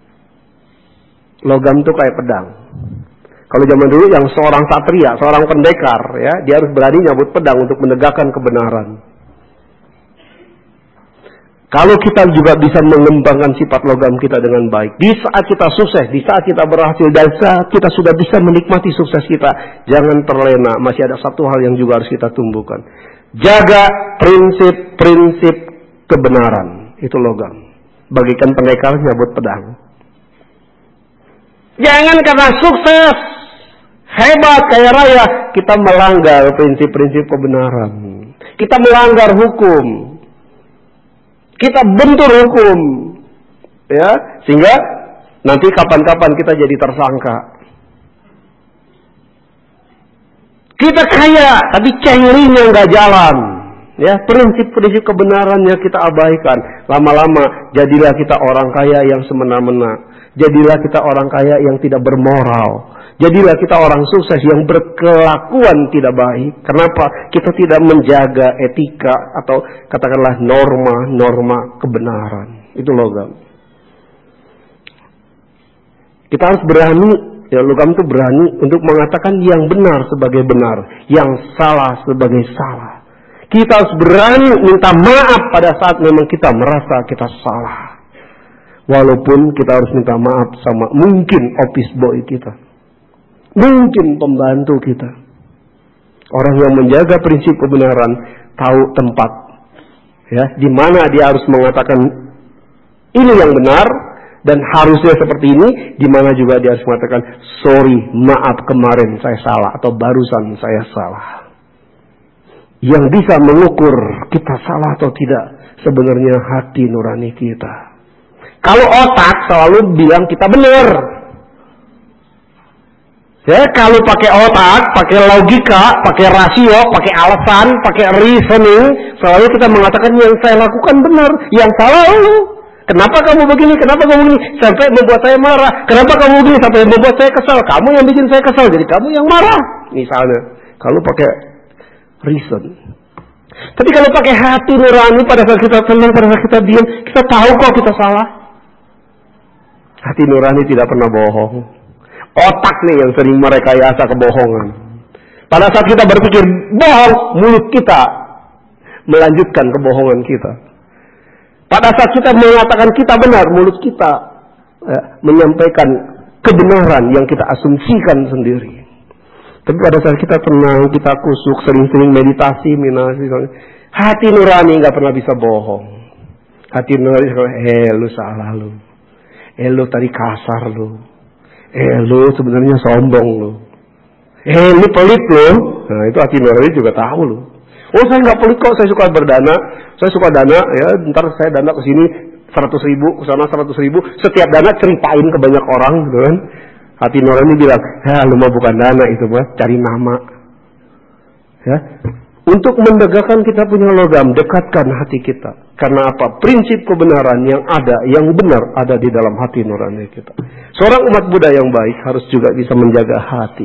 [SPEAKER 1] Logam itu kayak pedang. Kalau zaman dulu yang seorang satria, seorang pendekar, ya, dia harus berani nyabut pedang untuk menegakkan kebenaran. Kalau kita juga bisa mengembangkan sifat logam kita dengan baik, di saat kita sukses, di saat kita berhasil, dan saat kita sudah bisa menikmati sukses kita, jangan terlena. Masih ada satu hal yang juga harus kita tumbuhkan. Jaga prinsip-prinsip kebenaran. Itu logam. Bagikan pendekar nyabut pedang. Jangan karena sukses, hebat, kaya raya, kita melanggar prinsip-prinsip kebenaran. Kita melanggar hukum. Kita bentur hukum. Ya, sehingga nanti kapan-kapan kita jadi tersangka. Kita kaya, tapi cengrinya nggak jalan. Ya, prinsip-prinsip kebenarannya kita abaikan. Lama-lama jadilah kita orang kaya yang semena-mena. Jadilah kita orang kaya yang tidak bermoral. Jadilah kita orang sukses yang berkelakuan tidak baik. Kenapa? Kita tidak menjaga etika atau katakanlah norma-norma kebenaran. Itu logam. Kita harus berani, ya, logam itu berani untuk mengatakan yang benar sebagai benar, yang salah sebagai salah. Kita harus berani minta maaf pada saat memang kita merasa kita salah. Walaupun kita harus minta maaf sama mungkin office boy kita. Mungkin pembantu kita. Orang yang menjaga prinsip kebenaran tahu tempat, ya, di mana dia harus mengatakan ini yang benar dan harusnya seperti ini, di mana juga dia harus mengatakan sorry, maaf kemarin saya salah atau barusan saya salah. Yang bisa mengukur kita salah atau tidak sebenarnya hati nurani kita. Kalau otak selalu bilang kita benar. Ya, kalau pakai otak, pakai logika, pakai rasio, pakai alasan, pakai reasoning, selalu kita mengatakan yang saya lakukan benar, yang salah lu. Kenapa kamu begini? Kenapa kamu begini? Sampai membuat saya marah. Kenapa kamu begini? Sampai membuat saya kesal. Kamu yang bikin saya kesal, jadi kamu yang marah. Misalnya, Kalau pakai reason. Tapi kalau pakai hati nurani, pada saat kita tenang, pada saat kita diam, kita tahu kok kita salah. Hati nurani tidak pernah bohong. Otak nih yang sering merekayasa kebohongan. Pada saat kita berpikir bohong, mulut kita melanjutkan kebohongan kita. Pada saat kita mengatakan kita benar, mulut kita menyampaikan kebenaran yang kita asumsikan sendiri. Tapi pada saat kita tenang, kita kusuk, sering-sering meditasi, hati nurani nggak pernah bisa bohong. Hati nurani, lu salah lu. Lu tadi kasar lu. Lu sebenarnya sombong lu. Lu pelit lu. Nah itu hati nurani juga tahu lu. Oh saya nggak pelit kok, saya suka berdana. Saya suka dana, ya ntar saya dana ke sini 100.000, ke sana 100.000. Setiap dana ceritain ke banyak orang, gitu kan. Hati nurani bilang, lu mah bukan dana itu mah, cari nama. Ya, untuk menegakkan kita punya logam, dekatkan hati kita. Karena apa? Prinsip kebenaran yang ada, yang benar ada di dalam hati nurani kita. Seorang umat Buddha yang baik harus juga bisa menjaga hati.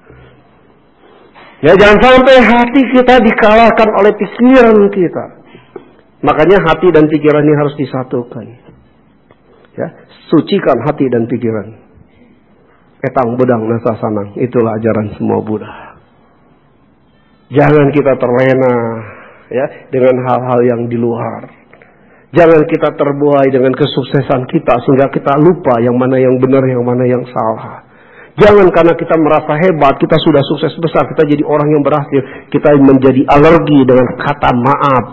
[SPEAKER 1] Ya, jangan sampai hati kita dikalahkan oleh pikiran kita. Makanya hati dan pikiran ini harus disatukan. Ya, sucikan hati dan pikiran. Etang bedang nasa sanang, itulah ajaran semua Buddha. Jangan kita terlena ya dengan hal-hal yang di luar. Jangan kita terbuai dengan kesuksesan kita sehingga kita lupa yang mana yang benar, yang mana yang salah. Jangan karena kita merasa hebat, kita sudah sukses besar, kita jadi orang yang berhasil, kita menjadi alergi dengan kata maaf.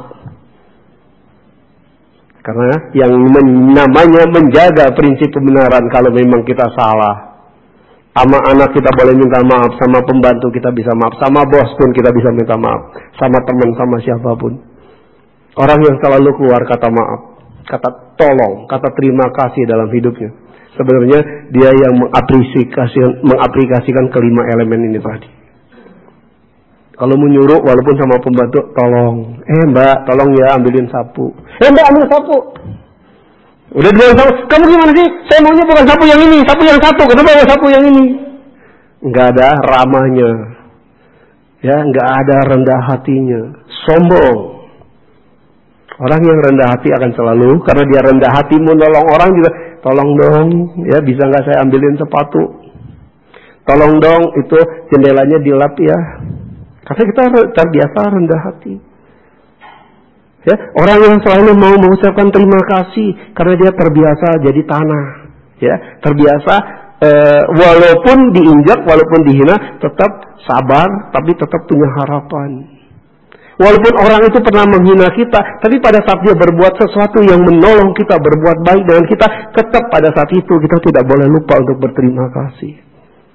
[SPEAKER 1] Karena yang namanya menjaga prinsip kebenaran, kalau memang kita salah, sama anak kita boleh minta maaf, sama pembantu kita bisa maaf, sama bos pun kita bisa minta maaf, sama teman, sama siapapun. Orang yang selalu keluar kata maaf, kata tolong, kata terima kasih dalam hidupnya, sebenarnya dia yang mengaplikasikan kelima elemen ini tadi. Kalau menyuruh walaupun sama pembantu, tolong, mbak, tolong ya ambilin sapu. Mbak ambil sapu. Udah bilang sama, kamu gimana sih? Saya maunya bukan sapu yang ini, sapu yang satu. Kenapa ya sapu yang ini? Enggak ada ramahnya. Ya, enggak ada rendah hatinya. Sombong. Orang yang rendah hati akan selalu, karena dia rendah hati menolong orang juga, tolong dong, ya bisa nggak saya ambilin sepatu? Tolong dong, itu jendelanya dilap ya. Karena kita terbiasa rendah hati. Ya, orang yang selalu mau mengucapkan terima kasih karena dia terbiasa jadi tanah, ya, terbiasa walaupun diinjak, walaupun dihina, tetap sabar, tapi tetap punya harapan. Walaupun orang itu pernah menghina kita, tapi pada saat dia berbuat sesuatu yang menolong kita, berbuat baik dengan kita, tetap pada saat itu kita tidak boleh lupa untuk berterima kasih.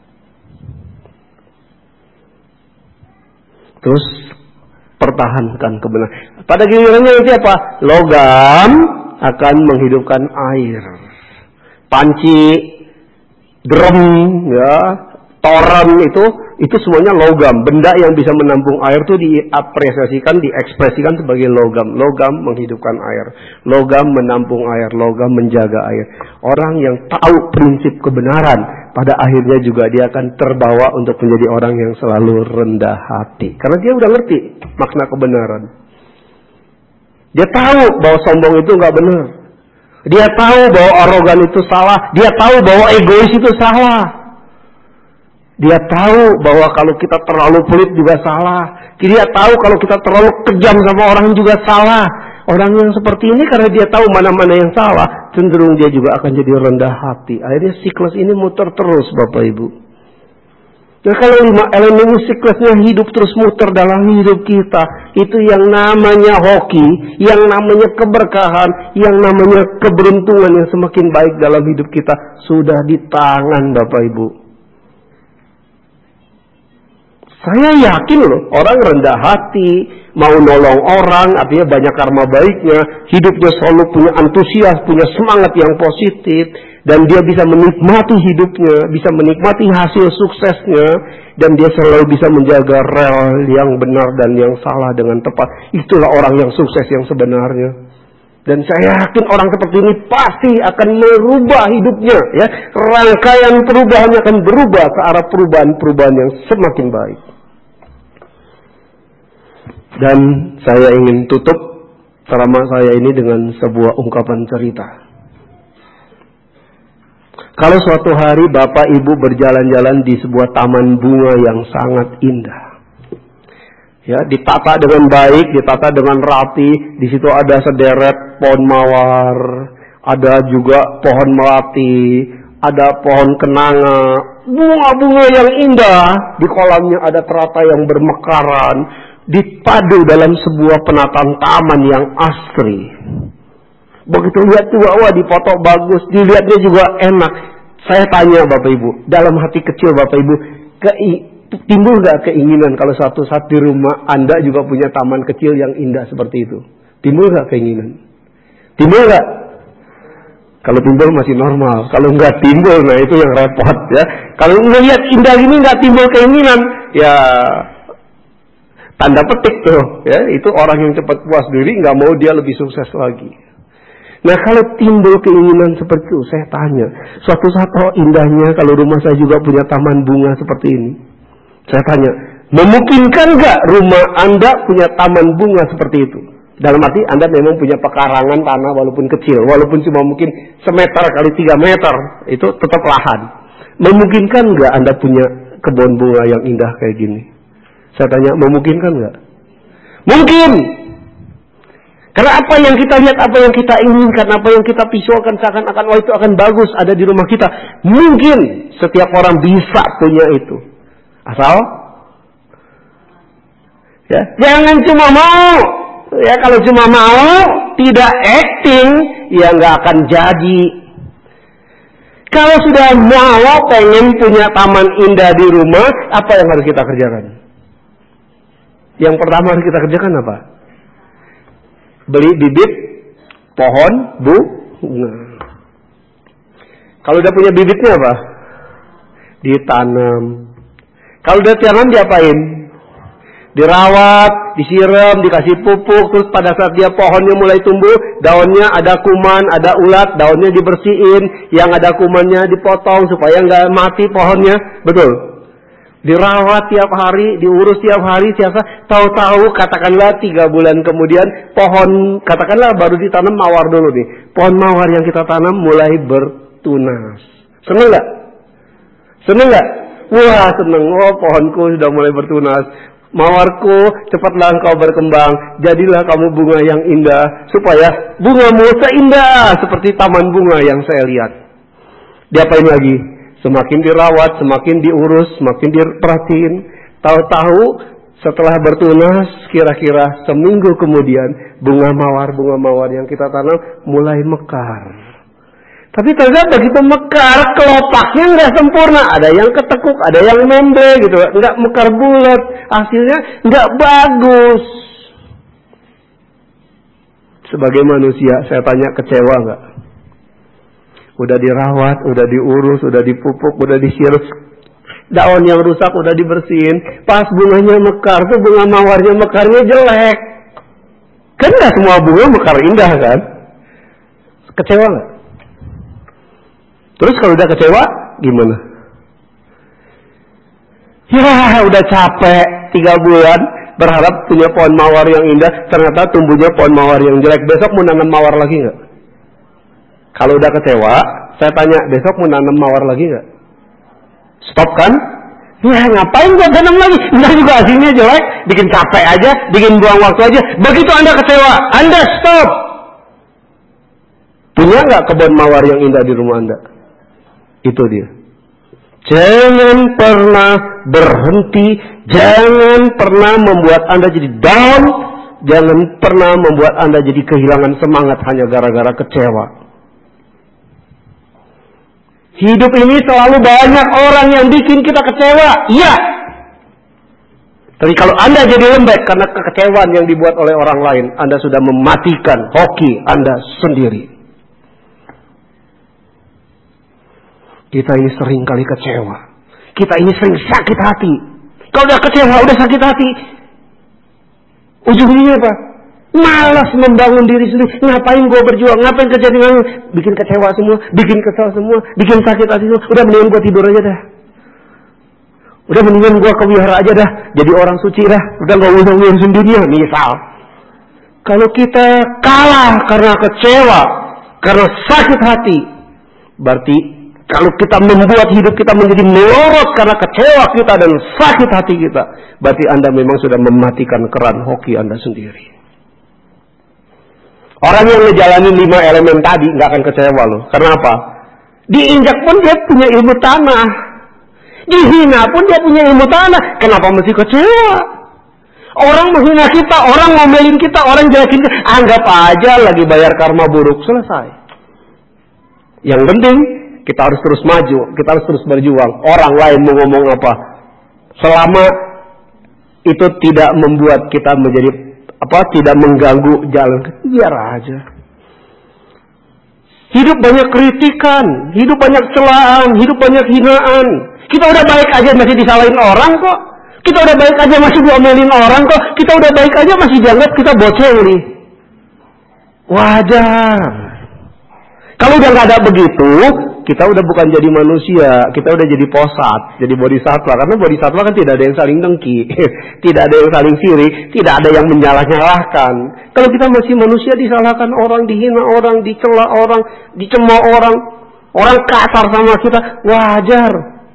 [SPEAKER 1] Terus pertahankan kebenaran. Pada gilirannya nanti apa? Logam akan menghidupkan air. Panci, drum, ya, toren itu semuanya logam. Benda yang bisa menampung air itu diapresiasikan, diekspresikan sebagai logam. Logam menghidupkan air. Logam menampung air. Logam menjaga air. Orang yang tahu prinsip kebenaran, pada akhirnya juga dia akan terbawa untuk menjadi orang yang selalu rendah hati. Karena dia udah ngerti makna kebenaran. Dia tahu bahwa sombong itu nggak benar. Dia tahu bahwa arogan itu salah. Dia tahu bahwa egois itu salah. Dia tahu bahwa kalau kita terlalu pelit juga salah. Dia tahu kalau kita terlalu kejam sama orang juga salah. Orang yang seperti ini karena dia tahu mana-mana yang salah, cenderung dia juga akan jadi rendah hati. Akhirnya siklus ini muter terus, Bapak Ibu. Nah, kalau 5 elemen siklusnya hidup terus muter dalam hidup kita, itu yang namanya hoki, yang namanya keberkahan, yang namanya keberuntungan yang semakin baik dalam hidup kita sudah di tangan, Bapak Ibu. Saya yakin loh, orang rendah hati, mau nolong orang, artinya banyak karma baiknya, hidupnya selalu punya antusias, punya semangat yang positif, dan dia bisa menikmati hidupnya, bisa menikmati hasil suksesnya, dan dia selalu bisa menjaga rel yang benar dan yang salah dengan tepat. Itulah orang yang sukses yang sebenarnya. Dan saya yakin orang seperti ini pasti akan merubah hidupnya, ya. Rangkaian perubahannya akan berubah ke arah perubahan-perubahan yang semakin baik. Dan saya ingin tutup ceramah saya ini dengan sebuah ungkapan cerita. Kalau suatu hari Bapak Ibu berjalan-jalan di sebuah taman bunga yang sangat indah, ya, ditata dengan baik, ditata dengan rapi. Di situ ada sederet pohon mawar, ada juga pohon melati, ada pohon kenanga, bunga-bunga yang indah. Di kolamnya ada teratai yang bermekaran, dipadu dalam sebuah penataan taman yang asri. Begitu lihat tuh, wah dipoto bagus, dilihatnya juga enak. Saya tanya Bapak Ibu, dalam hati kecil Bapak Ibu, timbul gak keinginan kalau suatu saat di rumah Anda juga punya taman kecil yang indah seperti itu? Timbul gak keinginan? Timbul gak? Kalau timbul masih normal, kalau nggak timbul, nah itu yang repot ya. Kalau ngelihat indah ini nggak timbul keinginan, ya tanda petik tuh, ya itu orang yang cepat puas diri, nggak mau dia lebih sukses lagi. Nah kalau timbul keinginan seperti itu, saya tanya, suatu saat indahnya kalau rumah saya juga punya taman bunga seperti ini. Saya tanya, memungkinkan nggak rumah Anda punya taman bunga seperti itu? Dalam arti Anda memang punya pekarangan tanah walaupun kecil, walaupun cuma mungkin semeter kali 3 meter, itu tetap lahan. Memungkinkan nggak Anda punya kebun bunga yang indah kayak gini? Saya tanya, memungkinkan nggak? Mungkin. Karena apa yang kita lihat, apa yang kita inginkan, apa yang kita visualkan seakan-akan wah itu akan bagus ada di rumah kita. Mungkin setiap orang bisa punya itu. Asal ya, jangan cuma mau. Ya kalau cuma mau, tidak acting, ya nggak akan jadi. Kalau sudah mau pengen punya taman indah di rumah, apa yang harus kita kerjakan? Yang pertama harus kita kerjakan apa? Beli bibit pohon bunga. Kalau udah punya bibitnya apa? Ditanam. Kalau udah tanam diapain? Dirawat, disiram, dikasih pupuk, terus pada saat dia pohonnya mulai tumbuh, daunnya ada kuman, ada ulat, daunnya dibersihin, yang ada kumannya dipotong supaya nggak mati pohonnya, betul? Dirawat tiap hari, diurus tiap hari, tahu-tahu katakanlah 3 bulan kemudian pohon, katakanlah baru ditanam mawar dulu nih, pohon mawar yang kita tanam mulai bertunas. Seneng nggak? Seneng nggak? Wah seneng, oh pohonku sudah mulai bertunas. Mawarku, cepatlah engkau berkembang, jadilah kamu bunga yang indah, supaya bungamu seindah seperti taman bunga yang saya lihat. Diapain lagi? Semakin dirawat, semakin diurus, semakin diperhatiin. Tahu-tahu setelah bertunas, kira-kira seminggu kemudian, bunga mawar yang kita tanam mulai mekar. Tapi ternyata begitu mekar, kelopaknya nggak sempurna. Ada yang ketekuk, ada yang memble gitu. Nggak mekar bulat. Hasilnya nggak bagus. Sebagai manusia, saya tanya kecewa nggak? Udah dirawat, udah diurus, udah dipupuk, udah disiram. Daun yang rusak udah dibersihin. Pas bunganya mekar, tuh bunga mawarnya mekarnya jelek. Kan nggak semua bunga mekar indah kan? Kecewa nggak? Terus kalau udah kecewa, gimana? Ya, udah capek 3 bulan berharap punya pohon mawar yang indah, ternyata tumbuhnya pohon mawar yang jelek. Besok mau nanam mawar lagi nggak? Kalau udah kecewa, saya tanya, besok mau nanam mawar lagi nggak? Stop kan? Ya, ngapain gua tanam lagi? Ntar juga hasilnya jelek, bikin capek aja, bikin buang waktu aja. Begitu Anda kecewa, Anda stop. Punya nggak kebun mawar yang indah di rumah Anda? Itu dia. Jangan pernah berhenti, jangan pernah membuat Anda jadi down, jangan pernah membuat Anda jadi kehilangan semangat hanya gara-gara kecewa. Hidup ini selalu banyak orang yang bikin kita kecewa, iya. Tapi kalau Anda jadi lembek karena kekecewaan yang dibuat oleh orang lain, Anda sudah mematikan hoki Anda sendiri. Kita ini sering kali kecewa. Kita ini sering sakit hati. Kalau udah kecewa, udah sakit hati, ujungnya apa? Malas membangun diri sendiri. Ngapain gue berjuang? Ngapain kerja dengan bikin kecewa semua, bikin kesal semua, bikin sakit hati semua. Udah mendingan gue tidur aja dah. Udah mendingan gua ke wihara aja dah, jadi orang suci dah. Udah gak usah ngurusin dunia, misal. Kalau kita kalah karena kecewa, karena sakit hati, berarti kalau kita membuat hidup kita menjadi melorot karena kecewa kita dan sakit hati kita, berarti Anda memang sudah mematikan keran hoki Anda sendiri. Orang yang ngejalanin 5 elemen tadi nggak akan kecewa loh. Karena apa? Diinjak pun dia punya ilmu tanah. Dihina pun dia punya ilmu tanah. Kenapa mesti kecewa? Orang menghina kita, orang ngomelin kita, orang jelekin kita, anggap aja lagi bayar karma buruk, selesai. Yang penting kita harus terus maju, kita harus terus berjuang. Orang lain mau ngomong apa, selama itu tidak membuat kita menjadi tidak mengganggu jalan, biar aja. Hidup banyak kritikan, hidup banyak celaan, hidup banyak hinaan. Kita udah baik aja masih disalahin orang kok. Kita udah baik aja masih diomelin orang kok. Kita udah baik aja masih dianggap kita bocil nih. Wajar. Kalau udah gak ada begitu, kita udah bukan jadi manusia, kita udah jadi posat, jadi bodhisattva. Karena bodhisattva kan tidak ada yang saling dengki, tidak ada yang saling sirik, tidak ada yang menyalah-nyalahkan. Kalau kita masih manusia, disalahkan orang, dihina orang, dicela orang, dicemooh orang, orang kasar sama kita, wajar.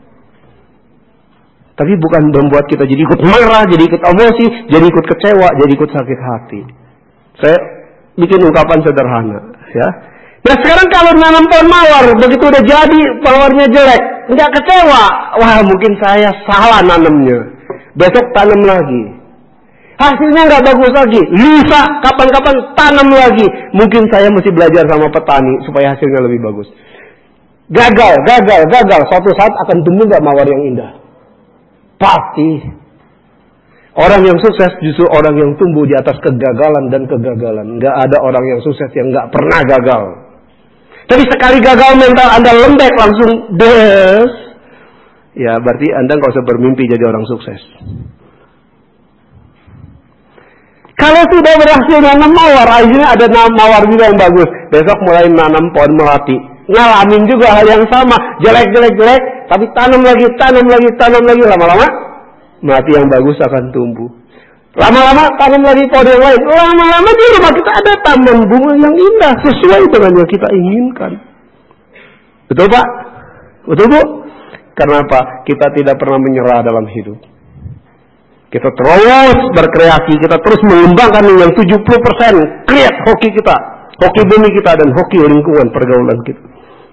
[SPEAKER 1] Tapi bukan membuat kita jadi ikut marah, jadi ikut emosi, jadi ikut kecewa, jadi ikut sakit hati. Saya bikin ungkapan sederhana, ya. Nah sekarang kalau nanam pohon mawar, begitu udah jadi mawarnya jelek, nggak kecewa. Wah mungkin saya salah nanamnya. Besok tanam lagi. Hasilnya nggak bagus lagi. Lusa kapan-kapan tanam lagi. Mungkin saya mesti belajar sama petani supaya hasilnya lebih bagus. Gagal. Suatu saat akan tumbuh nggak mawar yang indah? Pasti. Orang yang sukses justru orang yang tumbuh di atas kegagalan dan kegagalan. Nggak ada orang yang sukses yang nggak pernah gagal. Tapi sekali gagal mental Anda lembek langsung des. Ya berarti Anda nggak usah bermimpi jadi orang sukses. Kalau sudah berhasil nanam mawar, akhirnya ada mawar juga yang bagus. Besok mulai nanam pohon melati. Ngalamin juga hal yang sama. Jelek. Tapi tanam lagi. Lama-lama melati yang bagus akan tumbuh. Lama-lama tanam lagi pohon yang lain. Lama-lama di rumah kita ada taman bunga yang indah sesuai dengan yang kita inginkan. Betul Pak? Betul Bu? Karena apa? Kita tidak pernah menyerah dalam hidup. Kita terus berkreasi, kita terus mengembangkan yang 70% create hoki kita, hoki bumi kita dan hoki lingkungan pergaulan kita.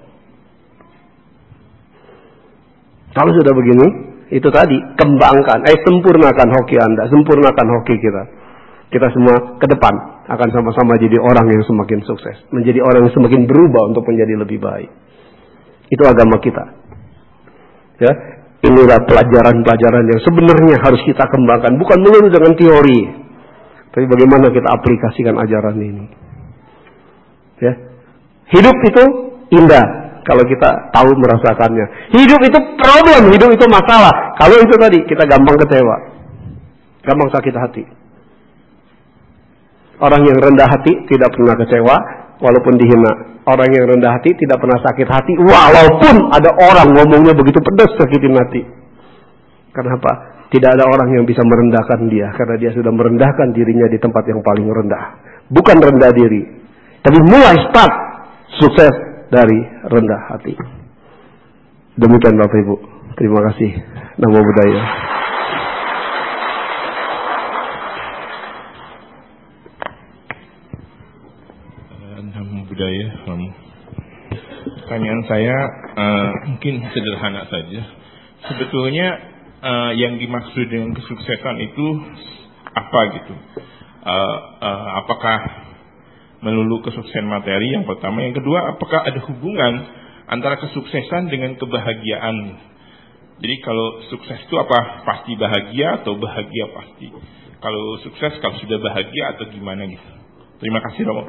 [SPEAKER 1] Kalau sudah begini, itu tadi, kembangkan, sempurnakan hoki Anda, sempurnakan hoki kita. Kita semua ke depan akan sama-sama jadi orang yang semakin sukses. Menjadi orang yang semakin berubah untuk menjadi lebih baik. Itu agama kita. Ya, inilah pelajaran-pelajaran yang sebenarnya harus kita kembangkan. Bukan melulu dengan teori. Tapi bagaimana kita aplikasikan ajaran ini. Ya, hidup itu indah. Kalau kita tahu merasakannya. Hidup itu problem, hidup itu masalah. Kalau itu tadi, kita gampang kecewa. Gampang sakit hati. Orang yang rendah hati tidak pernah kecewa, walaupun dihina. Orang yang rendah hati tidak pernah sakit hati, walaupun ada orang ngomongnya begitu pedas sakitin hati. Kenapa? Tidak ada orang yang bisa merendahkan dia, karena dia sudah merendahkan dirinya di tempat yang paling rendah. Bukan rendah diri, tapi mulai start sukses dari rendah hati. Demikian Bapak Ibu. Terima kasih. Namo Buddhaya.
[SPEAKER 2] Namo Buddhaya. Pertanyaan saya mungkin sederhana saja. Sebetulnya yang dimaksud dengan kesuksesan itu apa gitu? Apakah melulu kesuksesan materi yang pertama, yang kedua apakah ada hubungan antara kesuksesan dengan kebahagiaan? Jadi kalau sukses itu apa pasti bahagia atau bahagia pasti? Kalau sukses kalau sudah bahagia atau gimana gitu? Terima kasih Romo.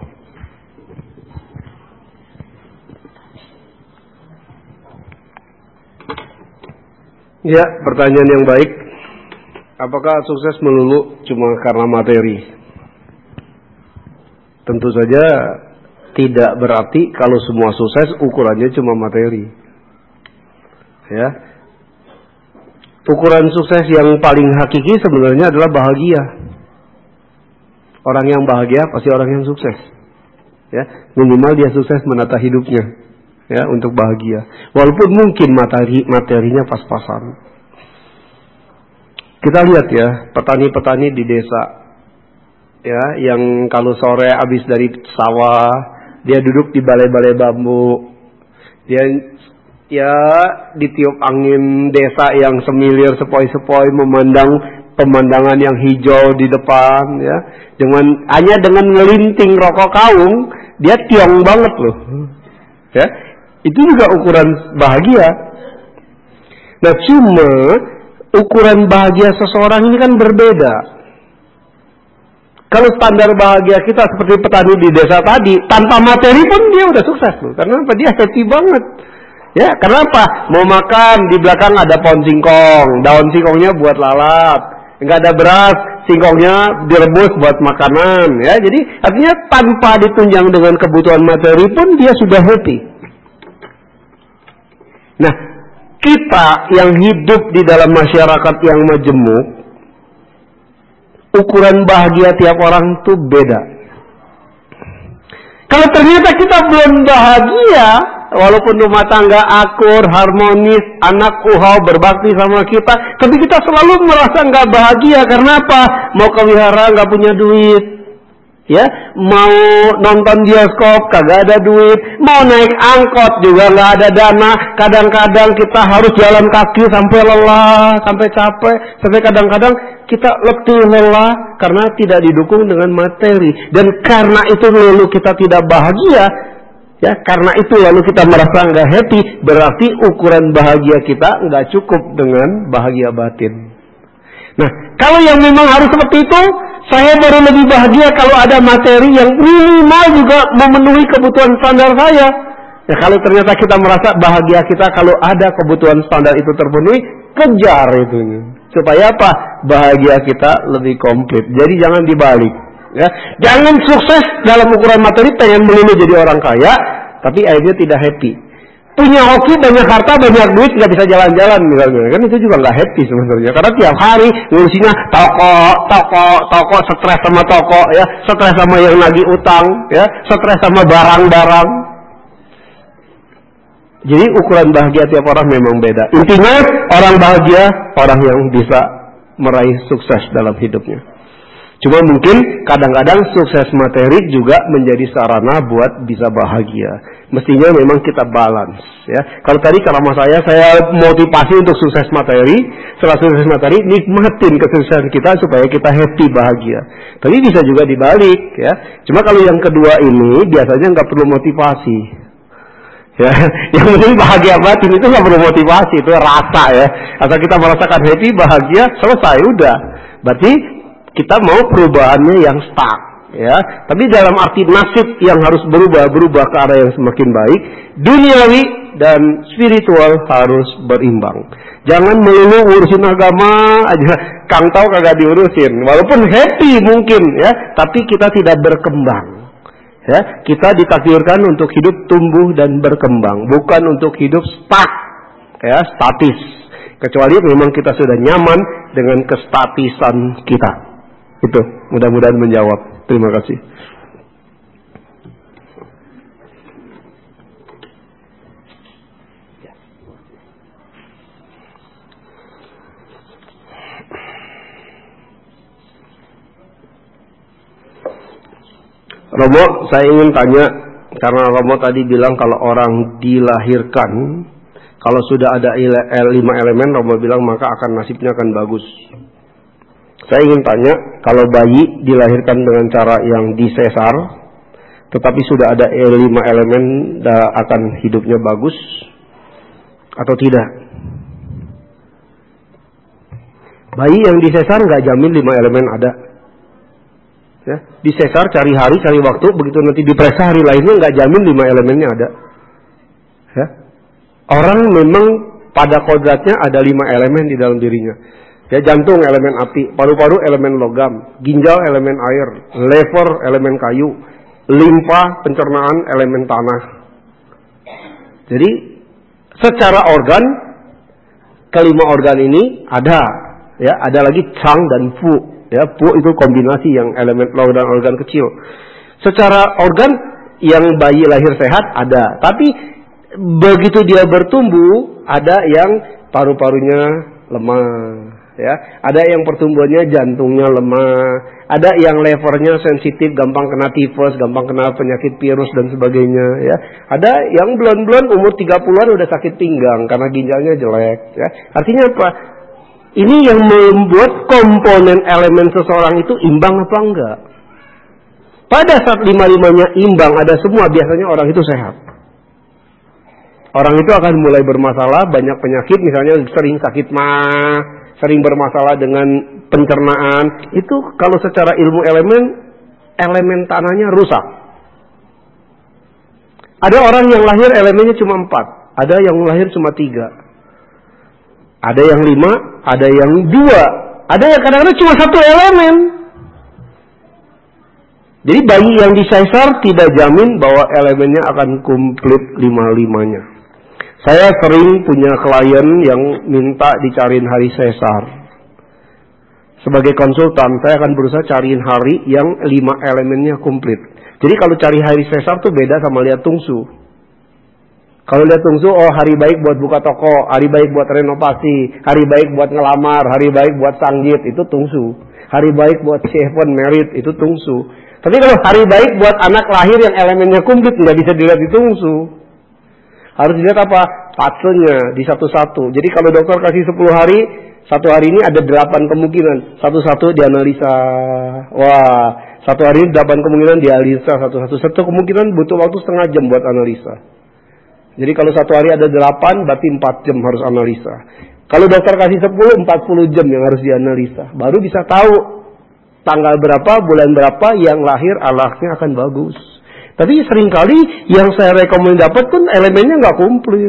[SPEAKER 1] Ya, pertanyaan yang baik. Apakah sukses melulu cuma karena materi? Tentu saja tidak berarti kalau semua sukses ukurannya cuma materi. Ya. Ukuran sukses yang paling hakiki sebenarnya adalah bahagia. Orang yang bahagia pasti orang yang sukses. Ya, minimal dia sukses menata hidupnya, ya, untuk bahagia. Walaupun mungkin materinya pas-pasan. Kita lihat ya, petani-petani di desa, ya, yang kalau sore habis dari sawah, dia duduk di balai-balai bambu, dia ya ditiup angin desa yang semilir sepoi-sepoi, memandang pemandangan yang hijau di depan, ya, hanya dengan ngelinting rokok kaung, dia tiong banget loh, ya, itu juga ukuran bahagia. Nah, cuma ukuran bahagia seseorang ini kan berbeda. Kalau standar bahagia kita seperti petani di desa tadi, tanpa materi pun dia udah sukses loh, karena apa? Dia happy banget. Ya, kenapa? Mau makan, di belakang ada pohon singkong, daun singkongnya buat lalap, nggak ada beras, singkongnya direbus buat makanan, ya. Jadi artinya tanpa ditunjang dengan kebutuhan materi pun dia sudah happy. Nah, kita yang hidup di dalam masyarakat yang majemuk, ukuran bahagia tiap orang tuh beda. Kalau ternyata kita belum bahagia, walaupun rumah tangga akur, harmonis, anak berbakti sama kita, tapi kita selalu merasa nggak bahagia. Karena apa? Mau ke wihara nggak punya duit, ya, mau nonton bioskop kagak ada duit, mau naik angkot juga nggak ada dana. Kadang-kadang kita harus jalan kaki sampai lelah, sampai capek, sampai kadang-kadang kita letih, lelah karena tidak didukung dengan materi. Dan karena itu lalu kita tidak bahagia, ya, karena itu lalu kita merasa nggak happy. Berarti ukuran bahagia kita nggak cukup dengan bahagia batin. Nah, kalau yang memang harus seperti itu, saya baru lebih bahagia kalau ada materi yang minimal juga memenuhi kebutuhan standar saya. Ya, kalau ternyata kita merasa bahagia kita kalau ada kebutuhan standar itu terpenuhi, kejar itu. Supaya apa? Bahagia kita lebih komplit. Jadi jangan dibalik. Ya, jangan sukses dalam ukuran materi, pengen melulu jadi orang kaya, tapi akhirnya tidak happy. Punya hoki, banyak harta, banyak duit, nggak bisa jalan-jalan misalnya, kan itu juga nggak happy sebenarnya. Karena tiap hari ngurusinnya toko, stres sama toko, ya, stres sama yang lagi utang, ya, stres sama barang-barang. Jadi ukuran bahagia tiap orang memang beda. Intinya orang bahagia orang yang bisa meraih sukses dalam hidupnya. Cuma mungkin kadang-kadang sukses materi juga menjadi sarana buat bisa bahagia. Mestinya memang kita balance, ya. Kalau tadi ceramah saya motivasi untuk sukses materi. Setelah sukses materi, nikmatin kesuksesan kita supaya kita happy, bahagia. Tapi bisa juga dibalik, ya. Cuma kalau yang kedua ini biasanya nggak perlu motivasi. Ya, yang penting bahagia batin itu nggak perlu motivasi, itu rasa, ya. Asal kita merasakan happy, bahagia, selesai, udah. Berarti kita mau perubahannya yang stuck, ya. Tapi dalam arti nasib yang harus berubah ke arah yang semakin baik, duniawi dan spiritual harus berimbang. Jangan melulu urusin agama aja, Kang tahu kagak diurusin. Walaupun happy mungkin, ya, tapi kita tidak berkembang. Ya, kita ditakdirkan untuk hidup tumbuh dan berkembang, bukan untuk hidup stuck, ya, statis. Kecuali memang kita sudah nyaman dengan kestatisan kita. Itu mudah-mudahan menjawab. Terima kasih. Romo, saya ingin tanya, karena Romo tadi bilang kalau orang dilahirkan, kalau sudah ada 5 elemen, Romo bilang maka akan nasibnya akan bagus. Saya ingin tanya, kalau bayi dilahirkan dengan cara yang disesar, tetapi sudah ada 5 elemen, akan hidupnya bagus atau tidak? Bayi yang disesar nggak jamin 5 elemen ada. Ya, disesar cari hari, cari waktu, begitu nanti diperiksa hari lainnya nggak jamin 5 elemennya ada. Ya. Orang memang pada kodratnya ada 5 elemen di dalam dirinya. Ya, jantung elemen api, paru-paru elemen logam, ginjal elemen air, lever elemen kayu, limfa pencernaan elemen tanah. Jadi secara organ kelima organ ini ada, ya, ada lagi Chang dan Fu, ya. Fu itu kombinasi yang elemen organ kecil. Secara organ yang bayi lahir sehat ada, tapi begitu dia bertumbuh ada yang paru-parunya lemah, ya. Ada yang pertumbuhannya jantungnya lemah, ada yang levernya sensitif, gampang kena tifus, gampang kena penyakit virus dan sebagainya, ya. Ada yang belum umur 30-an udah sakit pinggang karena ginjalnya jelek, ya. Artinya apa? Ini yang membuat komponen elemen seseorang itu imbang apa enggak. Pada saat 5-5-nya imbang, ada semua, biasanya orang itu sehat. Orang itu akan mulai bermasalah, banyak penyakit, misalnya sering sakit mah, sering bermasalah dengan pencernaan. Itu kalau secara ilmu elemen tanahnya rusak. Ada orang yang lahir elemennya cuma 4, ada yang lahir cuma 3, ada yang 5, ada yang 2, ada yang kadang-kadang cuma 1 elemen. Jadi bayi yang disesar tidak jamin bahwa elemennya akan komplit 5-5-nya. Saya sering punya klien yang minta dicariin hari sesar. Sebagai konsultan, saya akan berusaha cariin hari yang 5 elemennya komplit. Jadi kalau cari hari sesar tuh beda sama lihat tungsu. Kalau lihat tungsu, oh hari baik buat buka toko, hari baik buat renovasi, hari baik buat ngelamar, hari baik buat sanggit, itu tungsu. Hari baik buat seven merit, itu tungsu. Tapi kalau hari baik buat anak lahir yang elemennya komplit, nggak bisa dilihat di tungsu. Harus dilihat apa? Fasenya di satu-satu. Jadi kalau dokter kasih 10 hari, 1 hari ini ada 8 kemungkinan. Satu-satu dianalisa. Wah, 1 hari ini 8 kemungkinan dianalisa satu-satu. Satu kemungkinan butuh waktu setengah jam buat analisa. Jadi kalau 1 hari ada 8, berarti 4 jam harus analisa. Kalau dokter kasih 10, 40 jam yang harus dianalisa. Baru bisa tahu tanggal berapa, bulan berapa yang lahir anaknya akan bagus. Tapi seringkali yang saya rekomend dapat pun elemennya nggak komplit.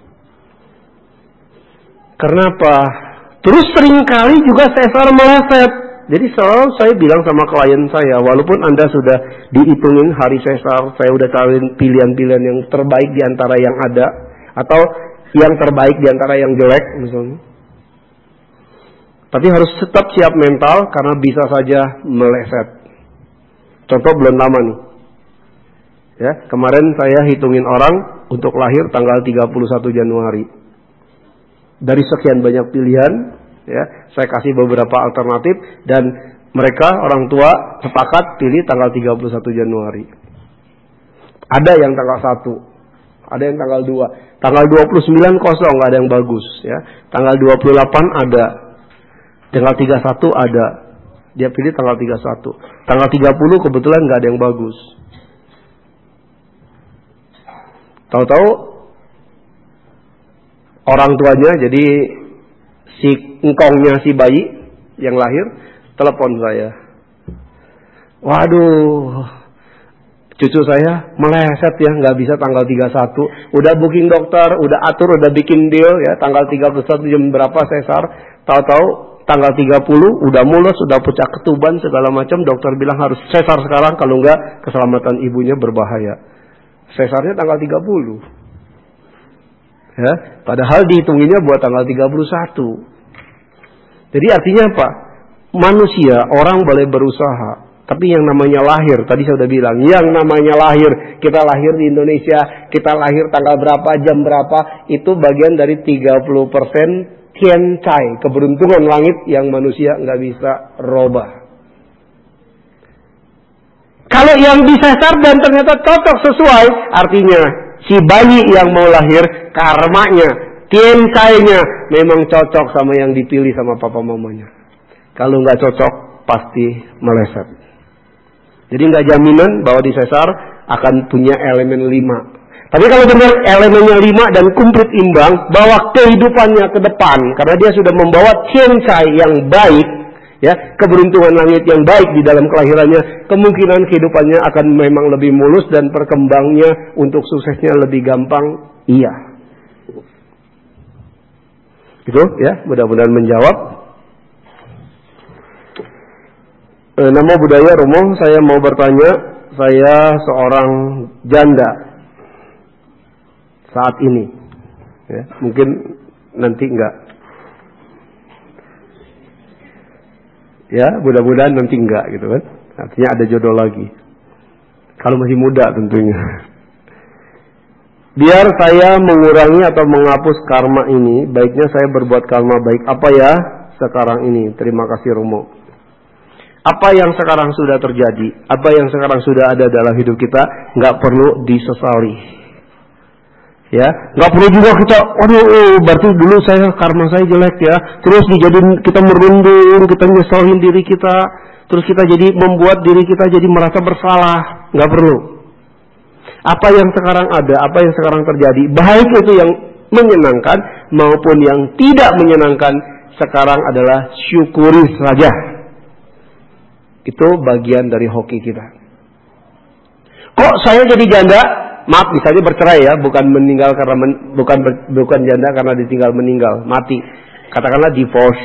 [SPEAKER 1] Kenapa? Terus seringkali juga sesar meleset. Jadi selalu saya bilang sama klien saya, walaupun Anda sudah dihitungin hari sesar, saya udah cariin pilihan-pilihan yang terbaik di antara yang ada, atau yang terbaik di antara yang jelek misalnya. Tapi harus tetap siap mental karena bisa saja meleset. Contoh bulan lama nih. Ya, kemarin saya hitungin orang untuk lahir tanggal 31 Januari. Dari sekian banyak pilihan, ya, saya kasih beberapa alternatif dan mereka orang tua sepakat pilih tanggal 31 Januari. Ada yang tanggal 1, ada yang tanggal 2. Tanggal 29 kosong, nggak ada yang bagus, ya. Tanggal 28 ada. Tanggal 31 ada. Dia pilih tanggal 31. Tanggal 30 kebetulan nggak ada yang bagus. Tahu-tahu orang tuanya, jadi si engkongnya si bayi yang lahir, telepon saya. Waduh, cucu saya meleset ya, nggak bisa tanggal 31. Udah booking dokter, udah atur, udah bikin deal ya, tanggal 31 jam berapa sesar. Tahu-tahu tanggal 30 udah mulus, udah pecah ketuban segala macam. Dokter bilang harus sesar sekarang, kalau enggak keselamatan ibunya berbahaya. Sesarnya tanggal 30. Ya, padahal dihitunginya buat tanggal 31. Jadi artinya apa? Manusia, orang boleh berusaha. Tapi yang namanya lahir, tadi saya sudah bilang, yang namanya lahir, kita lahir di Indonesia, kita lahir tanggal berapa, jam berapa, itu bagian dari 30% Tian Cai, keberuntungan langit yang manusia nggak bisa robah. Kalau yang disesar dan ternyata cocok sesuai, artinya si bayi yang mau lahir, karmanya, Tian Cai-nya memang cocok sama yang dipilih sama papa mamanya. Kalau nggak cocok, pasti meleset. Jadi nggak jaminan bahwa disesar akan punya elemen 5. Tapi kalau benar elemennya 5 dan komplit imbang, bawa kehidupannya ke depan, karena dia sudah membawa Tian Cai yang baik, ya, keberuntungan langit yang baik di dalam kelahirannya, kemungkinan kehidupannya akan memang lebih mulus dan perkembangnya untuk suksesnya lebih gampang. Iya. Gitu ya, mudah-mudahan menjawab. Nama budaya Romo, saya mau bertanya, saya seorang janda saat ini, ya, mungkin nanti enggak. Ya, mudah-mudahan nanti enggak gitu kan. Artinya ada jodoh lagi. Kalau masih muda tentunya. Biar saya mengurangi atau menghapus karma ini, baiknya saya berbuat karma baik. Apa ya sekarang ini? Terima kasih Romo. Apa yang sekarang sudah terjadi, apa yang sekarang sudah ada dalam hidup kita, nggak perlu disesali. Ya, nggak perlu juga kita, berarti dulu karma saya jelek ya, terus dijadiin kita merundung, kita nyesalin diri kita, terus kita jadi membuat diri kita jadi merasa bersalah, nggak perlu. Apa yang sekarang ada, apa yang sekarang terjadi, baik itu yang menyenangkan maupun yang tidak menyenangkan, sekarang adalah syukuri saja. Itu bagian dari hoki kita. Kok saya jadi janda? Maaf, misalnya bercerai ya, bukan meninggal karena bukan janda karena ditinggal meninggal, mati. Katakanlah divorce.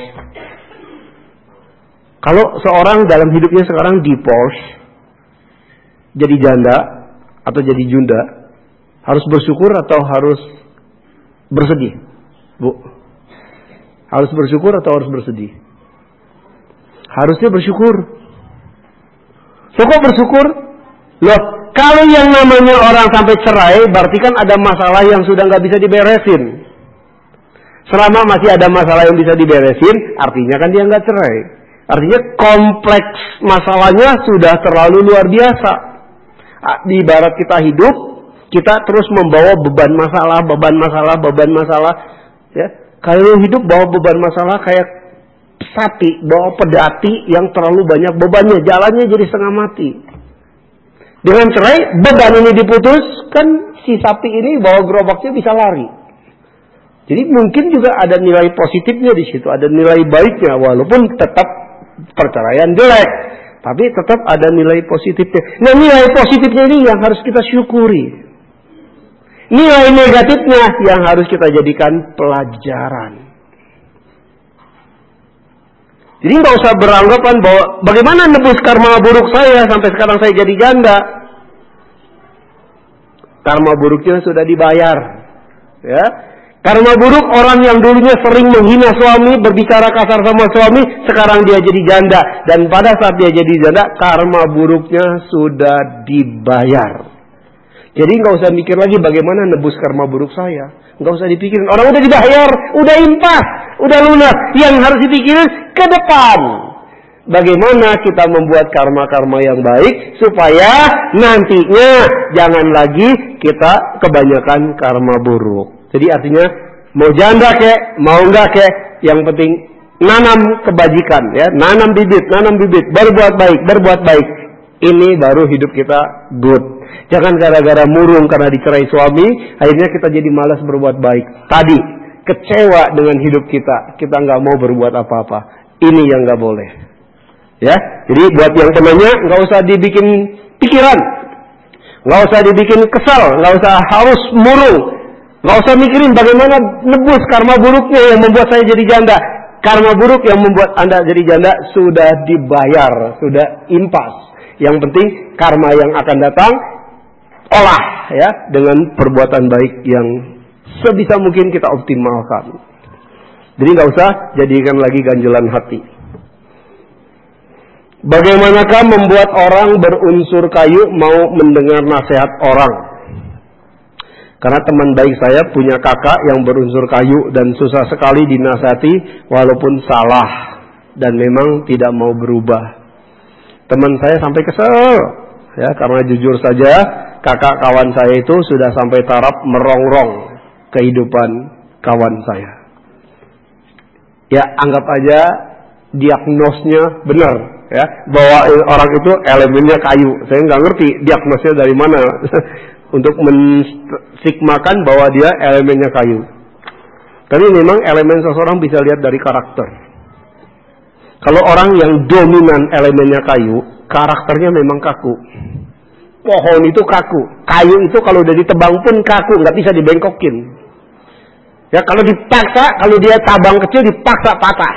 [SPEAKER 1] Kalau seorang dalam hidupnya sekarang divorce, jadi janda atau jadi junda, harus bersyukur atau harus bersedih? Bu, harus bersyukur atau harus bersedih? Harusnya bersyukur. So, kok bersyukur? Loh, kalau yang namanya orang sampai cerai, berarti kan ada masalah yang sudah nggak bisa diberesin. Selama masih ada masalah yang bisa diberesin, artinya kan dia nggak cerai. Artinya kompleks masalahnya sudah terlalu luar biasa. Di ibarat kita hidup, kita terus membawa beban masalah. Ya, kalau hidup bawa beban masalah kayak sapi bawa pedati yang terlalu banyak bebannya, jalannya jadi setengah mati. Dengan cerai, beban ini diputus, kan si sapi ini bawa gerobaknya bisa lari. Jadi mungkin juga ada nilai positifnya di situ, ada nilai baiknya, walaupun tetap perceraian jelek, tapi tetap ada nilai positifnya. Nah, nilai positifnya ini yang harus kita syukuri. Nilai negatifnya yang harus kita jadikan pelajaran. Jadi nggak usah beranggapan bahwa bagaimana nebus karma buruk saya sampai sekarang saya jadi janda. Karma buruknya sudah dibayar. Ya, karma buruk orang yang dulunya sering menghina suami, berbicara kasar sama suami, sekarang dia jadi janda. Dan pada saat dia jadi janda, karma buruknya sudah dibayar. Jadi nggak usah mikir lagi bagaimana nebus karma buruk saya. Nggak usah dipikirin. Orang udah dibayar, udah impas, udah lunas. Yang harus dipikirin ke depan. Bagaimana kita membuat karma-karma yang baik supaya nantinya jangan lagi kita kebanyakan karma buruk. Jadi artinya mau janda kek, mau enggak kek, yang penting nanam kebajikan, ya, nanam bibit, berbuat baik. Ini baru hidup kita good. Jangan gara-gara murung karena dicerai suami, akhirnya kita jadi malas berbuat baik. Tadi, kecewa dengan hidup kita nggak mau berbuat apa-apa. Ini yang nggak boleh. Ya, jadi buat yang penanya, nggak usah dibikin pikiran, nggak usah dibikin kesal, nggak usah harus murung, nggak usah mikirin bagaimana nebus karma buruknya yang membuat saya jadi janda. Karma buruk yang membuat Anda jadi janda sudah dibayar, sudah impas. Yang penting karma yang akan datang olah ya dengan perbuatan baik yang sebisa mungkin kita optimalkan. Jadi nggak usah jadikan lagi ganjelan hati. Bagaimanakah membuat orang berunsur kayu mau mendengar nasihat orang? Karena teman baik saya punya kakak yang berunsur kayu dan susah sekali dinasihati walaupun salah dan memang tidak mau berubah. Teman saya sampai kesel ya karena jujur saja kakak kawan saya itu sudah sampai taraf merongrong kehidupan kawan saya. Ya anggap aja diagnosnya benar ya bahwa orang itu elemennya kayu. Saya nggak ngerti diagnosnya dari mana untuk mensigmakan bahwa dia elemennya kayu. Tapi memang elemen seseorang bisa lihat dari karakter. Kalau orang yang dominan elemennya kayu, karakternya memang kaku. Pohon itu kaku, kayu itu kalau udah ditebang pun kaku, nggak bisa dibengkokin. Ya kalau dipaksa, kalau dia tabang kecil dipaksa patah.